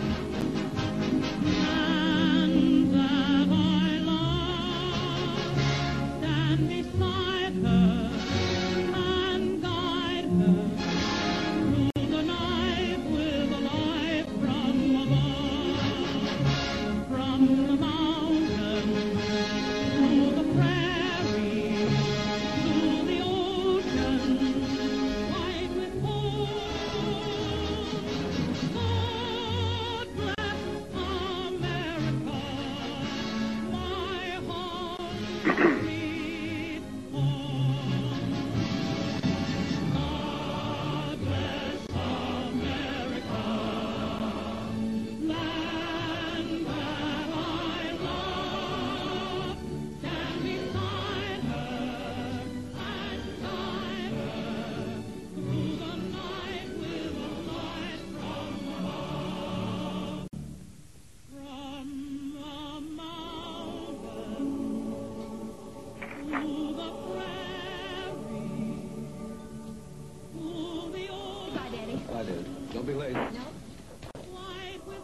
land that I love. Stand beside her and guide her through the night with a light from above. From the mountains to the prairie to the ocean, white with gold. God bless America, my home sweet home. God bless America, land that I love. Stand beside her and guide her through the night with a light from above. From the mountain to the prairie to the ocean. Bye, Daddy. Bye, Dad. Don't be late. White with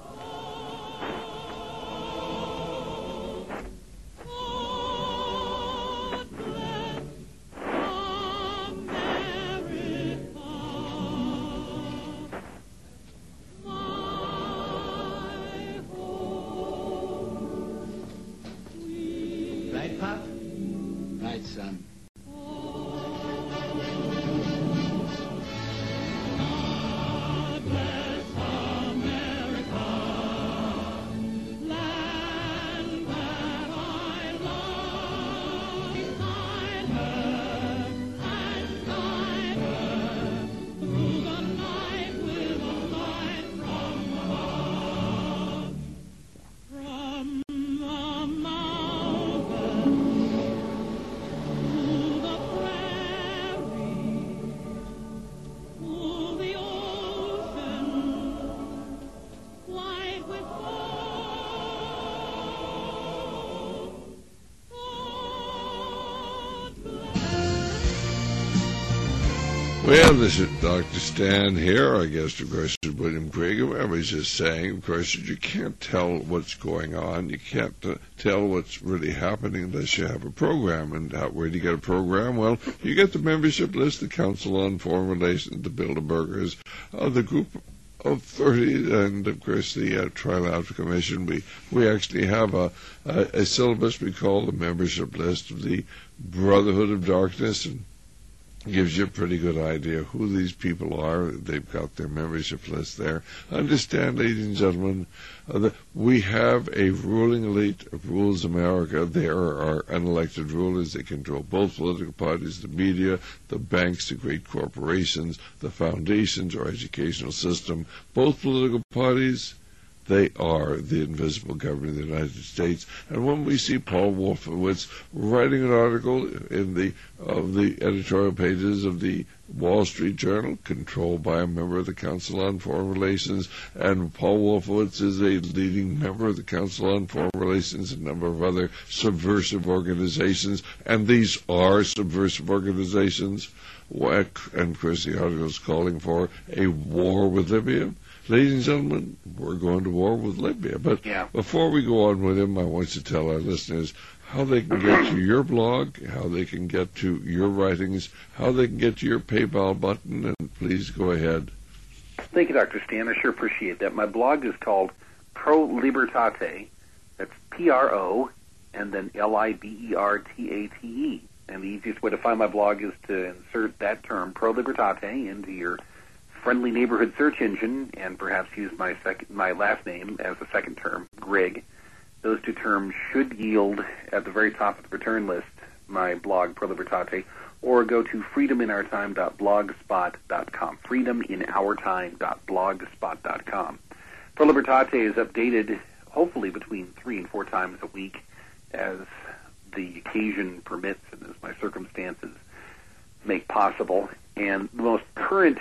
gold. God bless America, my home sweet. Right, Pop? Right, son. God bless America, land that I love. Beside her and guide her through the night with a light from above. From the mountains to the prairie to the ocean, white with gold. God bless. Well, this is Dr. Stan here. Our guest, of course, is William Krieger. I was just saying, of course, that you can't tell what's going on. You can't tell what's really happening unless you have a program. And where do you get a program? Well, you get the membership list, the Council on Foreign Relations, the Bilderbergers, the group of 30, and, of course, the Trilateral Commission. We actually have a syllabus we call the membership list of the Brotherhood of Darkness, and gives you a pretty good idea who these people are. They've got their membership list there. Understand, ladies and gentlemen, that we have a ruling elite of Rules America. They are our unelected rulers. They control both political parties, the media, the banks, the great corporations, the foundations, our educational system. Both political parties, they are the invisible government of the United States. And when we see Paul Wolfowitz writing an article in the editorial pages of the Wall Street Journal, controlled by a member of the Council on Foreign Relations, and Paul Wolfowitz is a leading member of the Council on Foreign Relations, and a number of other subversive organizations, and these are subversive organizations. And Chris, the article is calling for a war with Libya. Ladies and gentlemen, we're going to war with Libya. But before we go on with him, I want you to tell our listeners how they can get to your blog, how they can get to your writings, how they can get to your PayPal button, and please go ahead. Thank you, Dr. Stan. I sure appreciate that. My blog is called Pro Libertate. That's P-R-O and then Libertate. And the easiest way to find my blog is to insert that term, Pro Libertate, into your friendly neighborhood search engine and perhaps use my last name as a second term, Grigg. Those two terms should yield at the very top of the return list my blog, Pro Libertate, or go to freedominourtime.blogspot.com, freedominourtime.blogspot.com. Pro Libertate is updated hopefully between 3 and 4 times a week as the occasion permits and as my circumstances make possible. And the most current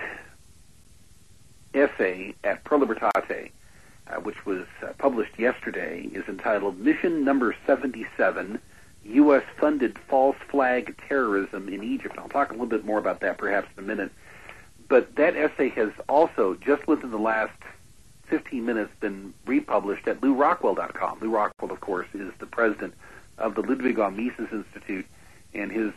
essay at Pro Libertate, which was published yesterday, is entitled Mission Number 77, U.S.-Funded False Flag Terrorism in Egypt. I'll talk a little bit more about that perhaps in a minute. But that essay has also, just within the last 15 minutes, been republished at LewRockwell.com. Lew Rockwell, of course, is the president of the Ludwig von Mises Institute, and his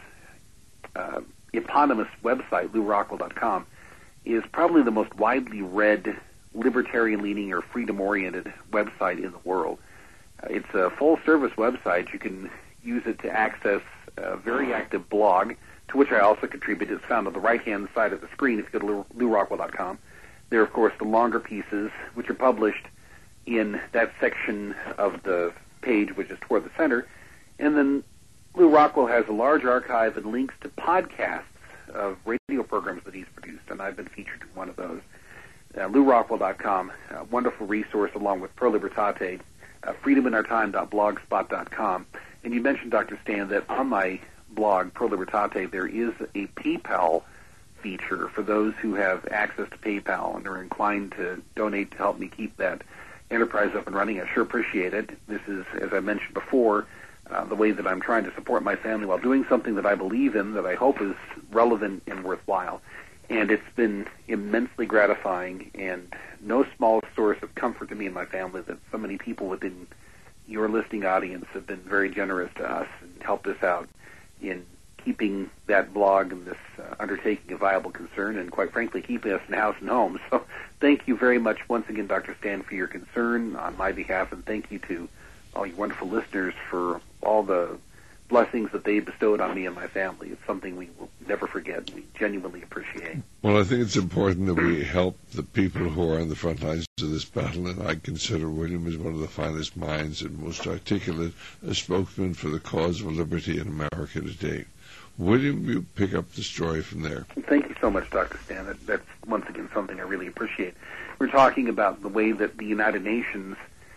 eponymous website, LewRockwell.com, is probably the most widely read libertarian-leaning or freedom-oriented website in the world. It's a full-service website. You can use it to access a very active blog, to which I also contribute. It's found on the right-hand side of the screen if you go to LewRockwell.com. There are, of course, the longer pieces, which are published in that section of the page, which is toward the center. And then Lew Rockwell has a large archive and links to podcasts of radio programs that he's produced, and I've been featured in one of those. LewRockwell.com, a wonderful resource along with Pro Libertate, freedominourtime.blogspot.com. And you mentioned, Dr. Stan, that on my blog, Pro Libertate, there is a PayPal feature for those who have access to PayPal and are inclined to donate to help me keep that enterprise up and running. I sure appreciate it. This is, as I mentioned before, the way that I'm trying to support my family while doing something that I believe in, that I hope is relevant and worthwhile. And it's been immensely gratifying and no small source of comfort to me and my family that so many people within your listening audience have been very generous to us and helped us out in keeping that blog and this undertaking a viable concern, and quite frankly, keeping us in house and home. So thank you very much once again, Dr. Stan, for your concern on my behalf, and thank you to all you wonderful listeners for all the blessings that they bestowed on me and my family. It's something we will never forget. We genuinely appreciate. Well, I think it's important that we help the people who are on the front lines of this battle, and I consider William as one of the finest minds and most articulate spokesman for the cause of liberty in America today. William, you pick up the story from there. Thank you so much, Dr. Stan. That's once again something I really appreciate. We're talking about the way that the United Nations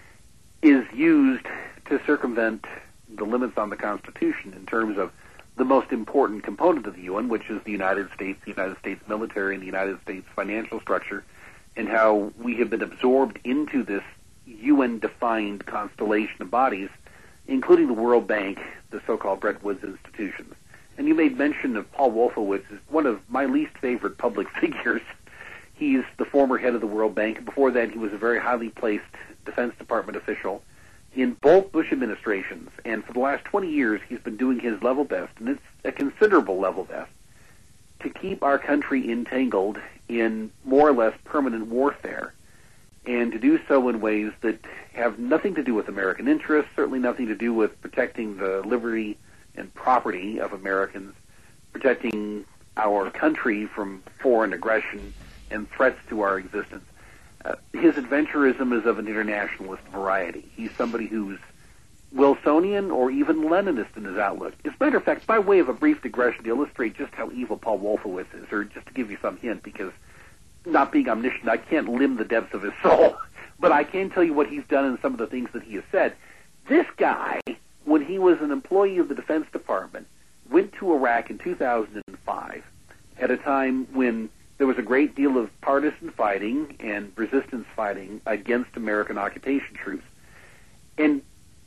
is used to circumvent the limits on the Constitution in terms of the most important component of the UN, which is the United States military, and the United States financial structure, and how we have been absorbed into this UN-defined constellation of bodies, including the World Bank, the so-called Bretton Woods institutions. And you made mention of Paul Wolfowitz as one of my least favorite public figures. He's the former head of the World Bank. Before that, he was a very highly placed Defense Department official in both Bush administrations. And for the last 20 years, he's been doing his level best, and it's a considerable level best, to keep our country entangled in more or less permanent warfare, and to do so in ways that have nothing to do with American interests, certainly nothing to do with protecting the liberty and property of Americans, protecting our country from foreign aggression and threats to our existence. His adventurism is of an internationalist variety. He's somebody who's Wilsonian or even Leninist in his outlook. As a matter of fact, by way of a brief digression to illustrate just how evil Paul Wolfowitz is, or just to give you some hint, because not being omniscient, I can't limb the depths of his soul, but I can tell you what he's done and some of the things that he has said. This guy, when he was an employee of the Defense Department, went to Iraq in 2005 at a time when there was a great deal of partisan fighting and resistance fighting against American occupation troops. And when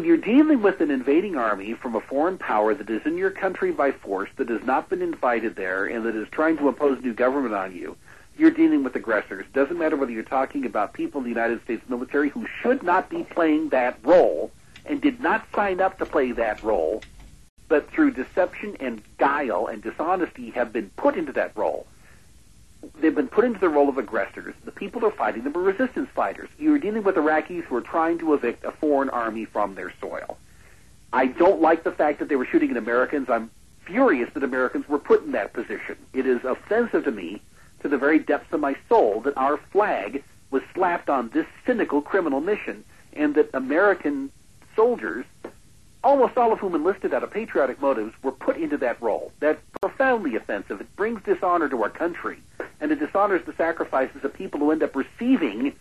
when you're dealing with an invading army from a foreign power that is in your country by force, that has not been invited there, and that is trying to impose a new government on you, you're dealing with aggressors. Doesn't matter whether you're talking about people in the United States military who should not be playing that role and did not sign up to play that role, but through deception and guile and dishonesty have been put into that role. They've been put into the role of aggressors. The people who are fighting them are resistance fighters. You're dealing with Iraqis who are trying to evict a foreign army from their soil. I don't like the fact that they were shooting at Americans. I'm furious that Americans were put in that position. It is offensive to me, to the very depths of my soul, that our flag was slapped on this cynical criminal mission, and that American soldiers, almost all of whom enlisted out of patriotic motives, were put into that role. That's profoundly offensive. It brings dishonor to our country, and it dishonors the sacrifices of people who end up receiving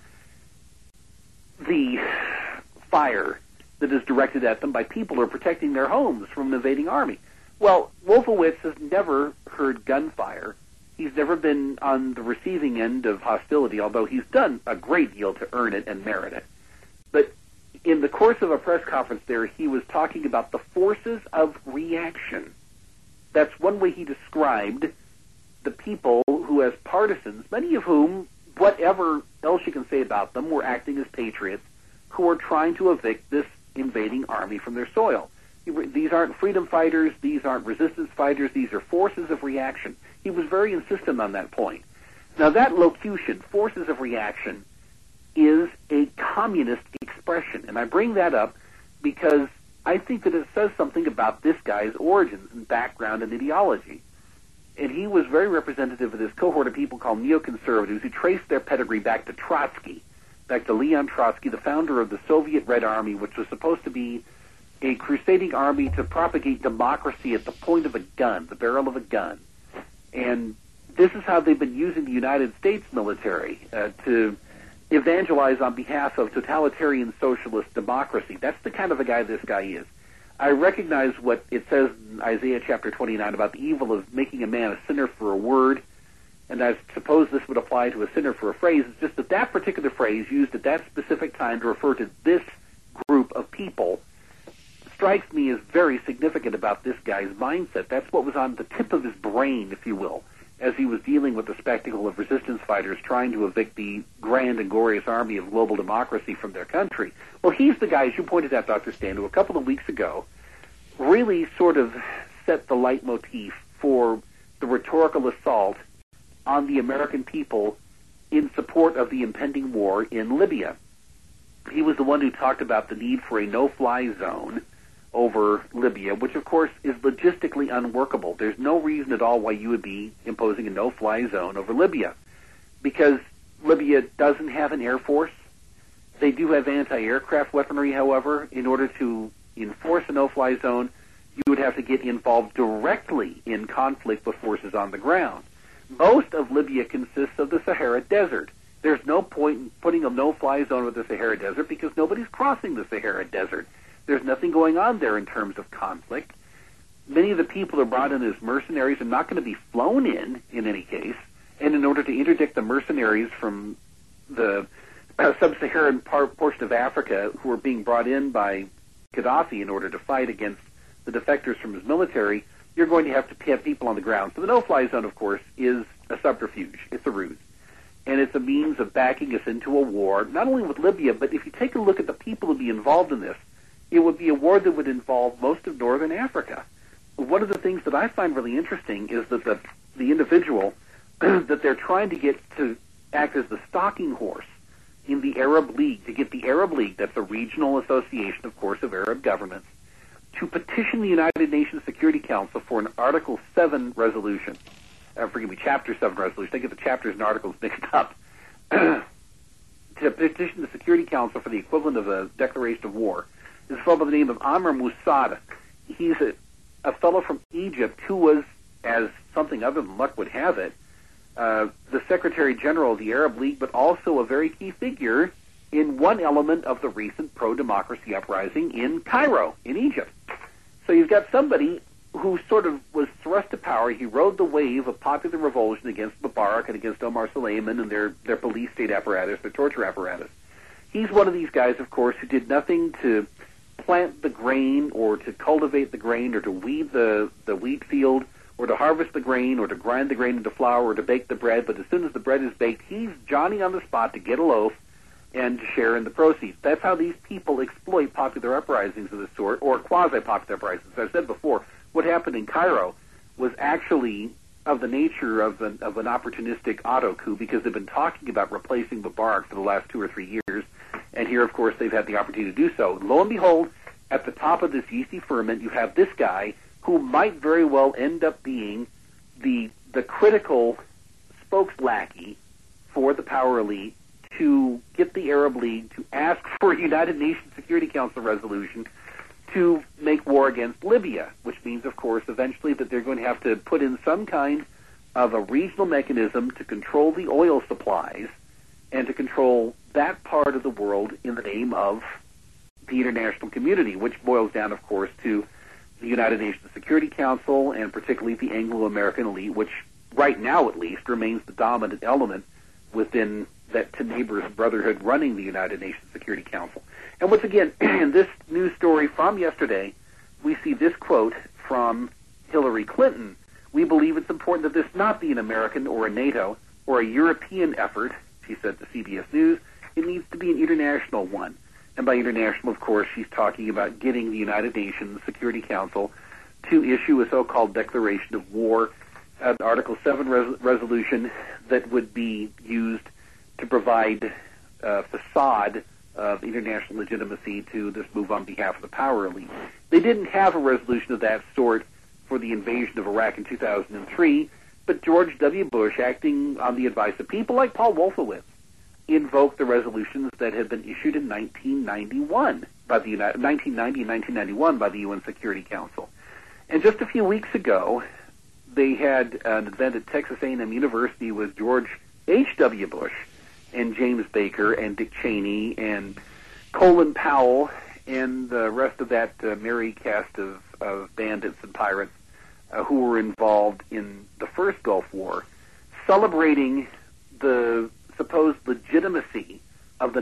the fire that is directed at them by people who are protecting their homes from an invading army. Well, Wolfowitz has never heard gunfire. He's never been on the receiving end of hostility, although he's done a great deal to earn it and merit it. But in the course of a press conference there, he was talking about the forces of reaction. That's one way he described the people who, as partisans, many of whom, whatever else you can say about them, were acting as patriots, who were trying to evict this invading army from their soil. These aren't freedom fighters, these aren't resistance fighters, these are forces of reaction. He was very insistent on that point. Now that locution, forces of reaction, is a communist expression, and I bring that up because I think that it says something about this guy's origins and background and ideology. And he was very representative of this cohort of people called neoconservatives who traced their pedigree back to Trotsky, back to Leon Trotsky, the founder of the Soviet Red Army, which was supposed to be a crusading army to propagate democracy at the point of a gun, the barrel of a gun. And this is how they've been using the United States military to evangelize on behalf of totalitarian socialist democracy. That's the kind of a guy this guy is. I recognize what it says in Isaiah chapter 29 about the evil of making a man a sinner for a word, and I suppose this would apply to a sinner for a phrase. It's just that that particular phrase used at that specific time to refer to this group of people strikes me as very significant about this guy's mindset. That's what was on the tip of his brain, if you will, as he was dealing with the spectacle of resistance fighters trying to evict the grand and glorious army of global democracy from their country. Well, he's the guy, as you pointed out, Dr. Stan, who a couple of weeks ago really sort of set the leitmotif for the rhetorical assault on the American people in support of the impending war in Libya. He was the one who talked about the need for a no-fly zone over Libya, which of course is logistically unworkable. There's no reason at all why you would be imposing a no-fly zone over Libya, because Libya doesn't have an air force. They do have anti-aircraft weaponry, however. In order to enforce a no-fly zone, you would have to get involved directly in conflict with forces on the ground. Most of Libya consists of the Sahara Desert. There's no point in putting a no-fly zone over the Sahara Desert because nobody's crossing the Sahara Desert. There's nothing going on there in terms of conflict. Many of the people are brought in as mercenaries are not going to be flown in any case. And in order to interdict the mercenaries from the sub-Saharan portion of Africa who are being brought in by Gaddafi in order to fight against the defectors from his military, you're going to have people on the ground. So the no-fly zone, of course, is a subterfuge. It's a ruse. And it's a means of backing us into a war, not only with Libya, but if you take a look at the people who would be involved in this, it would be a war that would involve most of northern Africa. One of the things that I find really interesting is that the individual that they're trying to get to act as the stalking horse in the Arab League, to get the Arab League, that's a regional association, of course, of Arab governments, to petition the United Nations Security Council for an Article 7 resolution. Chapter 7 resolution. I get the chapters and articles mixed up. To petition the Security Council for the equivalent of a declaration of war is a fellow by the name of Amr Musada. He's a fellow from Egypt who was, as something other than luck would have it, the Secretary General of the Arab League, but also a very key figure in one element of the recent pro-democracy uprising in Cairo, in Egypt. So you've got somebody who sort of was thrust to power. He rode the wave of popular revulsion against Mubarak and against Omar Suleiman and their police state apparatus, their torture apparatus. He's one of these guys, of course, who did nothing to plant the grain or to cultivate the grain or to weed the wheat field or to harvest the grain or to grind the grain into flour or to bake the bread. But as soon as the bread is baked, he's Johnny on the spot to get a loaf and to share in the proceeds. That's how these people exploit popular uprisings of this sort, or quasi-popular uprisings. As I've said before, what happened in Cairo was actually of the nature of an opportunistic auto coup, because they've been talking about replacing Mubarak for the last 2 or 3 years, and here, of course, they've had the opportunity to do so. Lo and behold, at the top of this yeasty ferment, you have this guy who might very well end up being the critical spokes-lackey for the power elite to get the Arab League to ask for a United Nations Security Council resolution to make war against Libya, which means, of course, eventually that they're going to have to put in some kind of a regional mechanism to control the oil supplies and to control that part of the world in the name of the international community, which boils down, of course, to the United Nations Security Council and particularly the Anglo-American elite, which right now at least remains the dominant element within that to neighbors brotherhood running the United Nations Security Council. And once again, in this news story from yesterday, we see this quote from Hillary Clinton. We believe it's important that this not be an American or a NATO or a European effort, she said to CBS News. It needs to be an international one. And by international, of course, she's talking about getting the United Nations Security Council to issue a so-called declaration of war, an Article 7 resolution that would be used to provide a facade of international legitimacy to this move on behalf of the power elite. They didn't have a resolution of that sort for the invasion of Iraq in 2003, but George W. Bush, acting on the advice of people like Paul Wolfowitz, invoked the resolutions that had been issued in 1991 by the 1990 and 1991 by the UN Security Council. And just a few weeks ago, they had an event at Texas A&M University with George H.W. Bush and James Baker and Dick Cheney and Colin Powell and the rest of that merry cast of bandits and pirates who were involved in the first Gulf War, celebrating the supposed legitimacy of the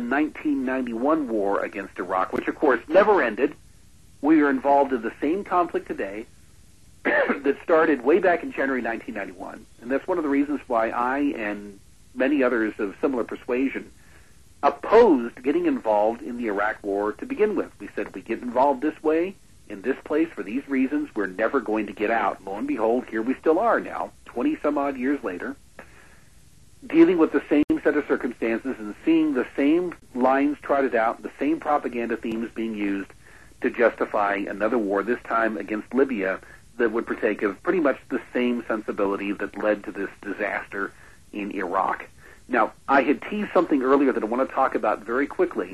1991 war against Iraq, which, of course, never ended. We are involved in the same conflict today that started way back in January 1991, and that's one of the reasons why I and many others of similar persuasion opposed getting involved in the Iraq war to begin with. We said, we get involved this way, in this place, for these reasons, we're never going to get out. Lo and behold, here we still are now, 20-some-odd years later, dealing with the same set of circumstances and seeing the same lines trotted out, the same propaganda themes being used to justify another war, this time against Libya, that would partake of pretty much the same sensibility that led to this disaster in Iraq. Now, I had teased something earlier that I want to talk about very quickly,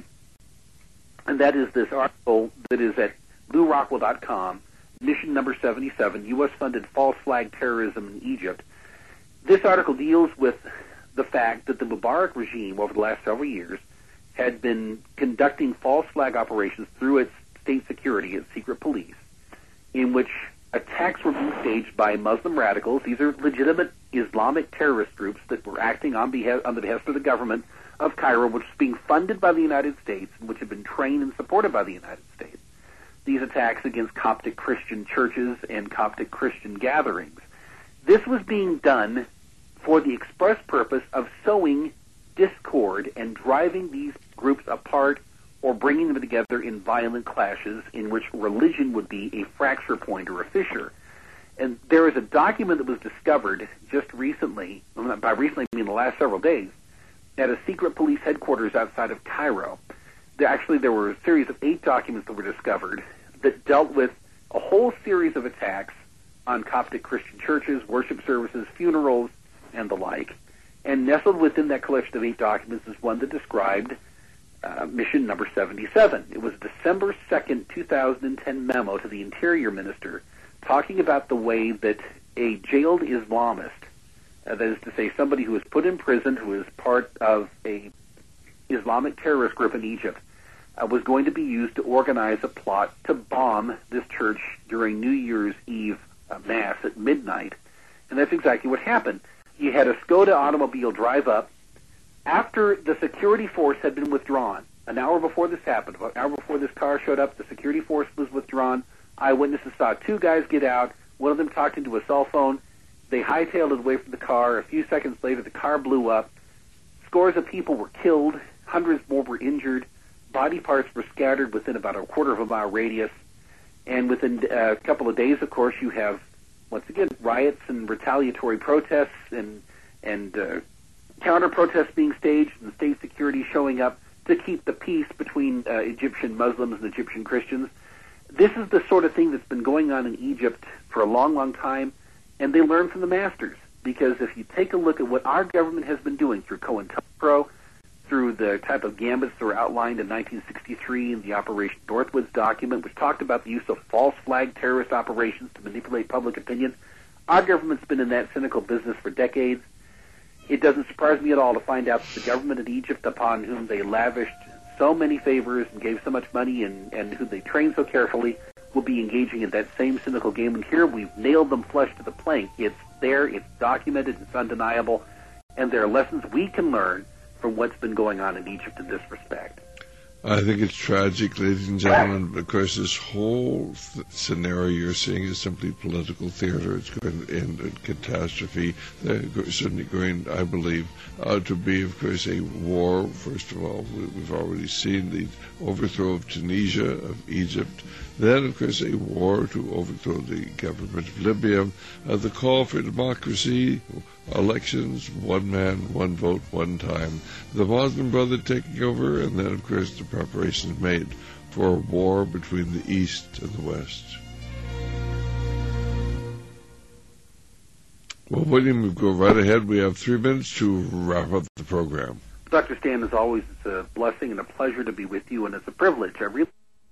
and that is this article that is at LouRockwell.com, Mission Number 77, U.S.-funded false flag terrorism in Egypt. This article deals with the fact that the Mubarak regime over the last several years had been conducting false flag operations through its state security, its secret police, in which attacks were being staged by Muslim radicals. These are legitimate Islamic terrorist groups that were acting on the behest of the government of Cairo, which was being funded by the United States, and which had been trained and supported by the United States. These attacks against Coptic Christian churches and Coptic Christian gatherings. This was being done for the express purpose of sowing discord and driving these groups apart or bringing them together in violent clashes in which religion would be a fracture point or a fissure. And there is a document that was discovered just recently, by recently I mean the last several days, at a secret police headquarters outside of Cairo. There were a series of 8 documents that were discovered that dealt with a whole series of attacks on Coptic Christian churches, worship services, funerals, and the like. And nestled within that collection of 8 documents is one that described Mission Number 77. It was December 2nd, 2010 memo to the Interior Minister talking about the way that a jailed Islamist, that is to say somebody who was put in prison, who is part of a Islamic terrorist group in Egypt, was going to be used to organize a plot to bomb this church during New Year's Eve Mass at midnight. And that's exactly what happened. You had a Skoda automobile drive up after the security force had been withdrawn. an hour before this happened, an hour before this car showed up, the security force was withdrawn. Eyewitnesses saw two guys get out. One of them talked into a cell phone. They hightailed it away from the car. A few seconds later, the car blew up. Scores of people were killed. Hundreds more were injured. Body parts were scattered within about a quarter of a mile radius. And within a couple of days, of course, you have, once again, riots and retaliatory protests and counter-protests being staged and state security showing up to keep the peace between Egyptian Muslims and Egyptian Christians. This is the sort of thing that's been going on in Egypt for a long, long time, and they learn from the masters. Because if you take a look at what our government has been doing through COINTELPRO, through the type of gambits that were outlined in 1963 in the Operation Northwoods document, which talked about the use of false flag terrorist operations to manipulate public opinion, our government's been in that cynical business for decades. It doesn't surprise me at all to find out that the government of Egypt, upon whom they lavished so many favors and gave so much money and who they trained so carefully, will be engaging in that same cynical game. And here we've nailed them flush to the plank. It's there, it's documented, it's undeniable, and there are lessons we can learn from what's been going on in Egypt in this respect. I think it's tragic, ladies and gentlemen. Of course, this whole scenario you're seeing is simply political theater. It's going to end in catastrophe. They're certainly going, I believe, to be, of course, a war. First of all, we've already seen the overthrow of Tunisia, of Egypt. Then, of course, a war to overthrow the government of Libya. The call for democracy, elections, one man, one vote, one time. The Muslim Brotherhood taking over, and then, of course, the preparations made for a war between the East and the West. Well, William, we go right ahead. We have 3 minutes to wrap up the program. Dr. Stan, as always, it's a blessing and a pleasure to be with you, and it's a privilege. I really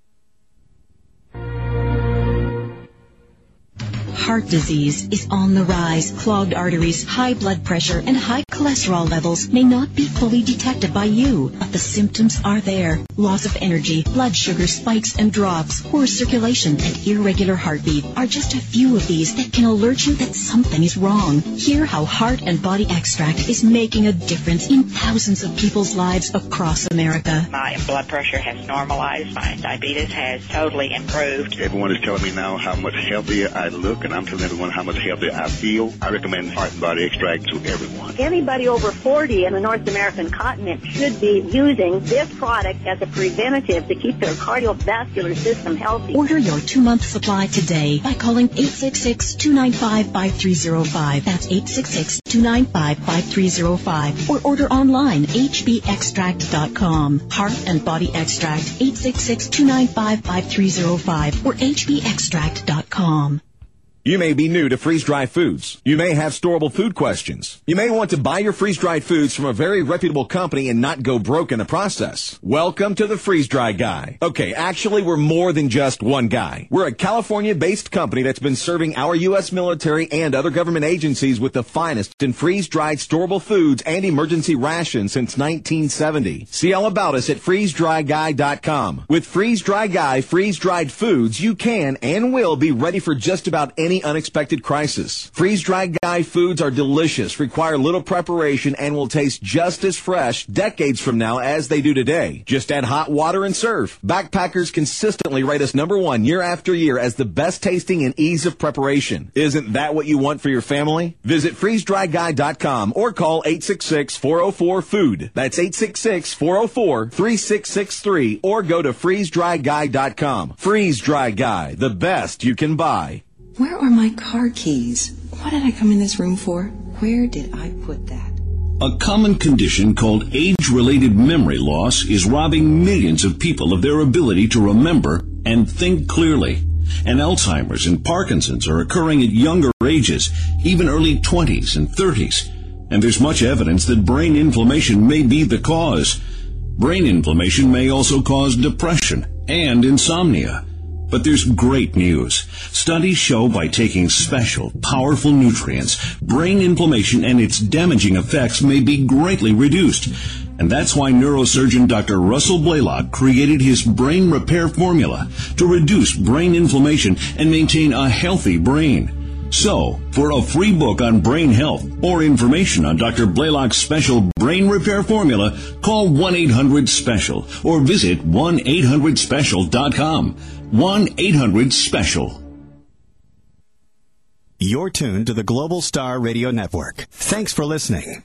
Heart disease is on the rise. Clogged arteries, high blood pressure, and high cholesterol levels may not be fully detected by you, but the symptoms are there. Loss of energy, blood sugar spikes and drops, poor circulation, and irregular heartbeat are just a few of these that can alert you that something is wrong. Hear how Heart and Body Extract is making a difference in thousands of people's lives across America. My blood pressure has normalized. My diabetes has totally improved. Everyone is telling me now how much healthier I look, and I'm telling everyone how much healthier I feel. I recommend Heart and Body Extract to everyone. Anybody over 40 in the North American continent should be using this product as a preventative to keep their cardiovascular system healthy. Order your 2-month supply today by calling 866-295-5305. That's 866-295-5305. Or order online, hbextract.com. Heart and Body Extract, 866-295-5305 or hbextract.com. You may be new to freeze-dried foods. You may have storable food questions. You may want to buy your freeze-dried foods from a very reputable company and not go broke in the process. Welcome to the Freeze-Dry Guy. Okay, actually, we're more than just one guy. We're a California-based company that's been serving our U.S. military and other government agencies with the finest in freeze-dried storable foods and emergency rations since 1970. See all about us at freezedryguy.com. With Freeze-Dry Guy freeze-dried foods, you can and will be ready for just about any unexpected crisis. Freeze-Dry Guy foods are delicious, require little preparation, and will taste just as fresh decades from now as they do today. Just add hot water and serve. Backpackers consistently rate us #1 year after year as the best tasting and ease of preparation. Isn't that what you want for your family? Visit freezedryguy.com or call 866-404-FOOD. That's 866-404-3663 or go to freezedryguy.com. Freeze-Dry Guy, the best you can buy. Where are my car keys? What did I come in this room for? Where did I put that? A common condition called age-related memory loss is robbing millions of people of their ability to remember and think clearly. And Alzheimer's and Parkinson's are occurring at younger ages, even early 20s and 30s. And there's much evidence that brain inflammation may be the cause. Brain inflammation may also cause depression and insomnia. But there's great news. Studies show by taking special, powerful nutrients, brain inflammation and its damaging effects may be greatly reduced. And that's why neurosurgeon Dr. Russell Blaylock created his brain repair formula to reduce brain inflammation and maintain a healthy brain. So, for a free book on brain health or information on Dr. Blaylock's special brain repair formula, call 1-800-SPECIAL or visit 1-800-SPECIAL.com. 1-800-SPECIAL. You're tuned to the Global Star Radio Network. Thanks for listening.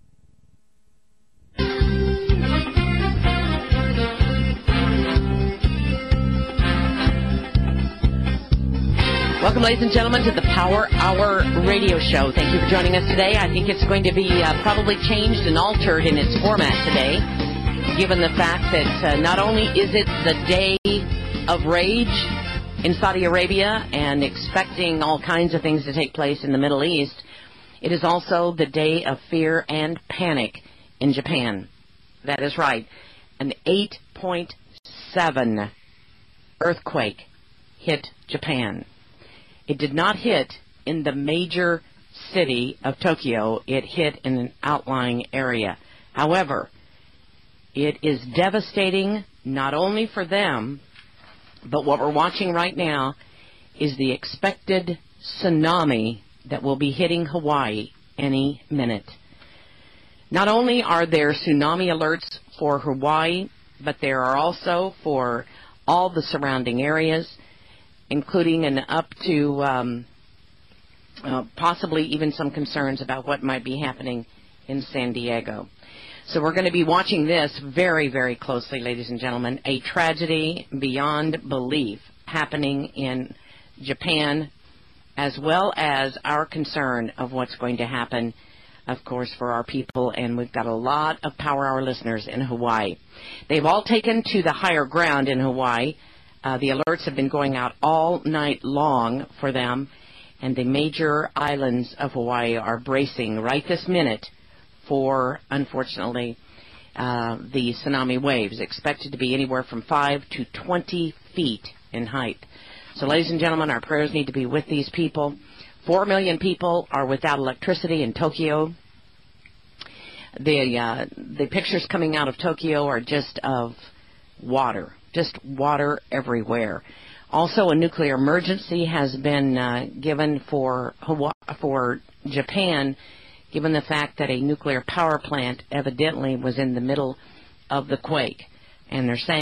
Welcome, ladies and gentlemen, to the Power Hour radio show. Thank you for joining us today. I think it's going to be probably changed and altered in its format today, given the fact that not only is it the day of rage in Saudi Arabia and expecting all kinds of things to take place in the Middle East, it is also the day of fear and panic in Japan. That is right. An 8.7 earthquake hit Japan. It did not hit in the major city of Tokyo. It hit in an outlying area. However, it is devastating not only for them, but what we're watching right now is the expected tsunami that will be hitting Hawaii any minute. Not only are there tsunami alerts for Hawaii, but there are also for all the surrounding areas, including and up to possibly even some concerns about what might be happening in San Diego. So we're going to be watching this very, very closely, ladies and gentlemen. A tragedy beyond belief happening in Japan, as well as our concern of what's going to happen, of course, for our people. And we've got a lot of Power Hour listeners in Hawaii. They've all taken to the higher ground in Hawaii. The alerts have been going out all night long for them, and the major islands of Hawaii are bracing right this minute for, unfortunately, the tsunami waves, expected to be anywhere from 5 to 20 feet in height. So, ladies and gentlemen, our prayers need to be with these people. 4 million people are without electricity in Tokyo. The pictures coming out of Tokyo are just of water. Just water everywhere. Also, a nuclear emergency has been given for Japan, given the fact that a nuclear power plant evidently was in the middle of the quake. And they're saying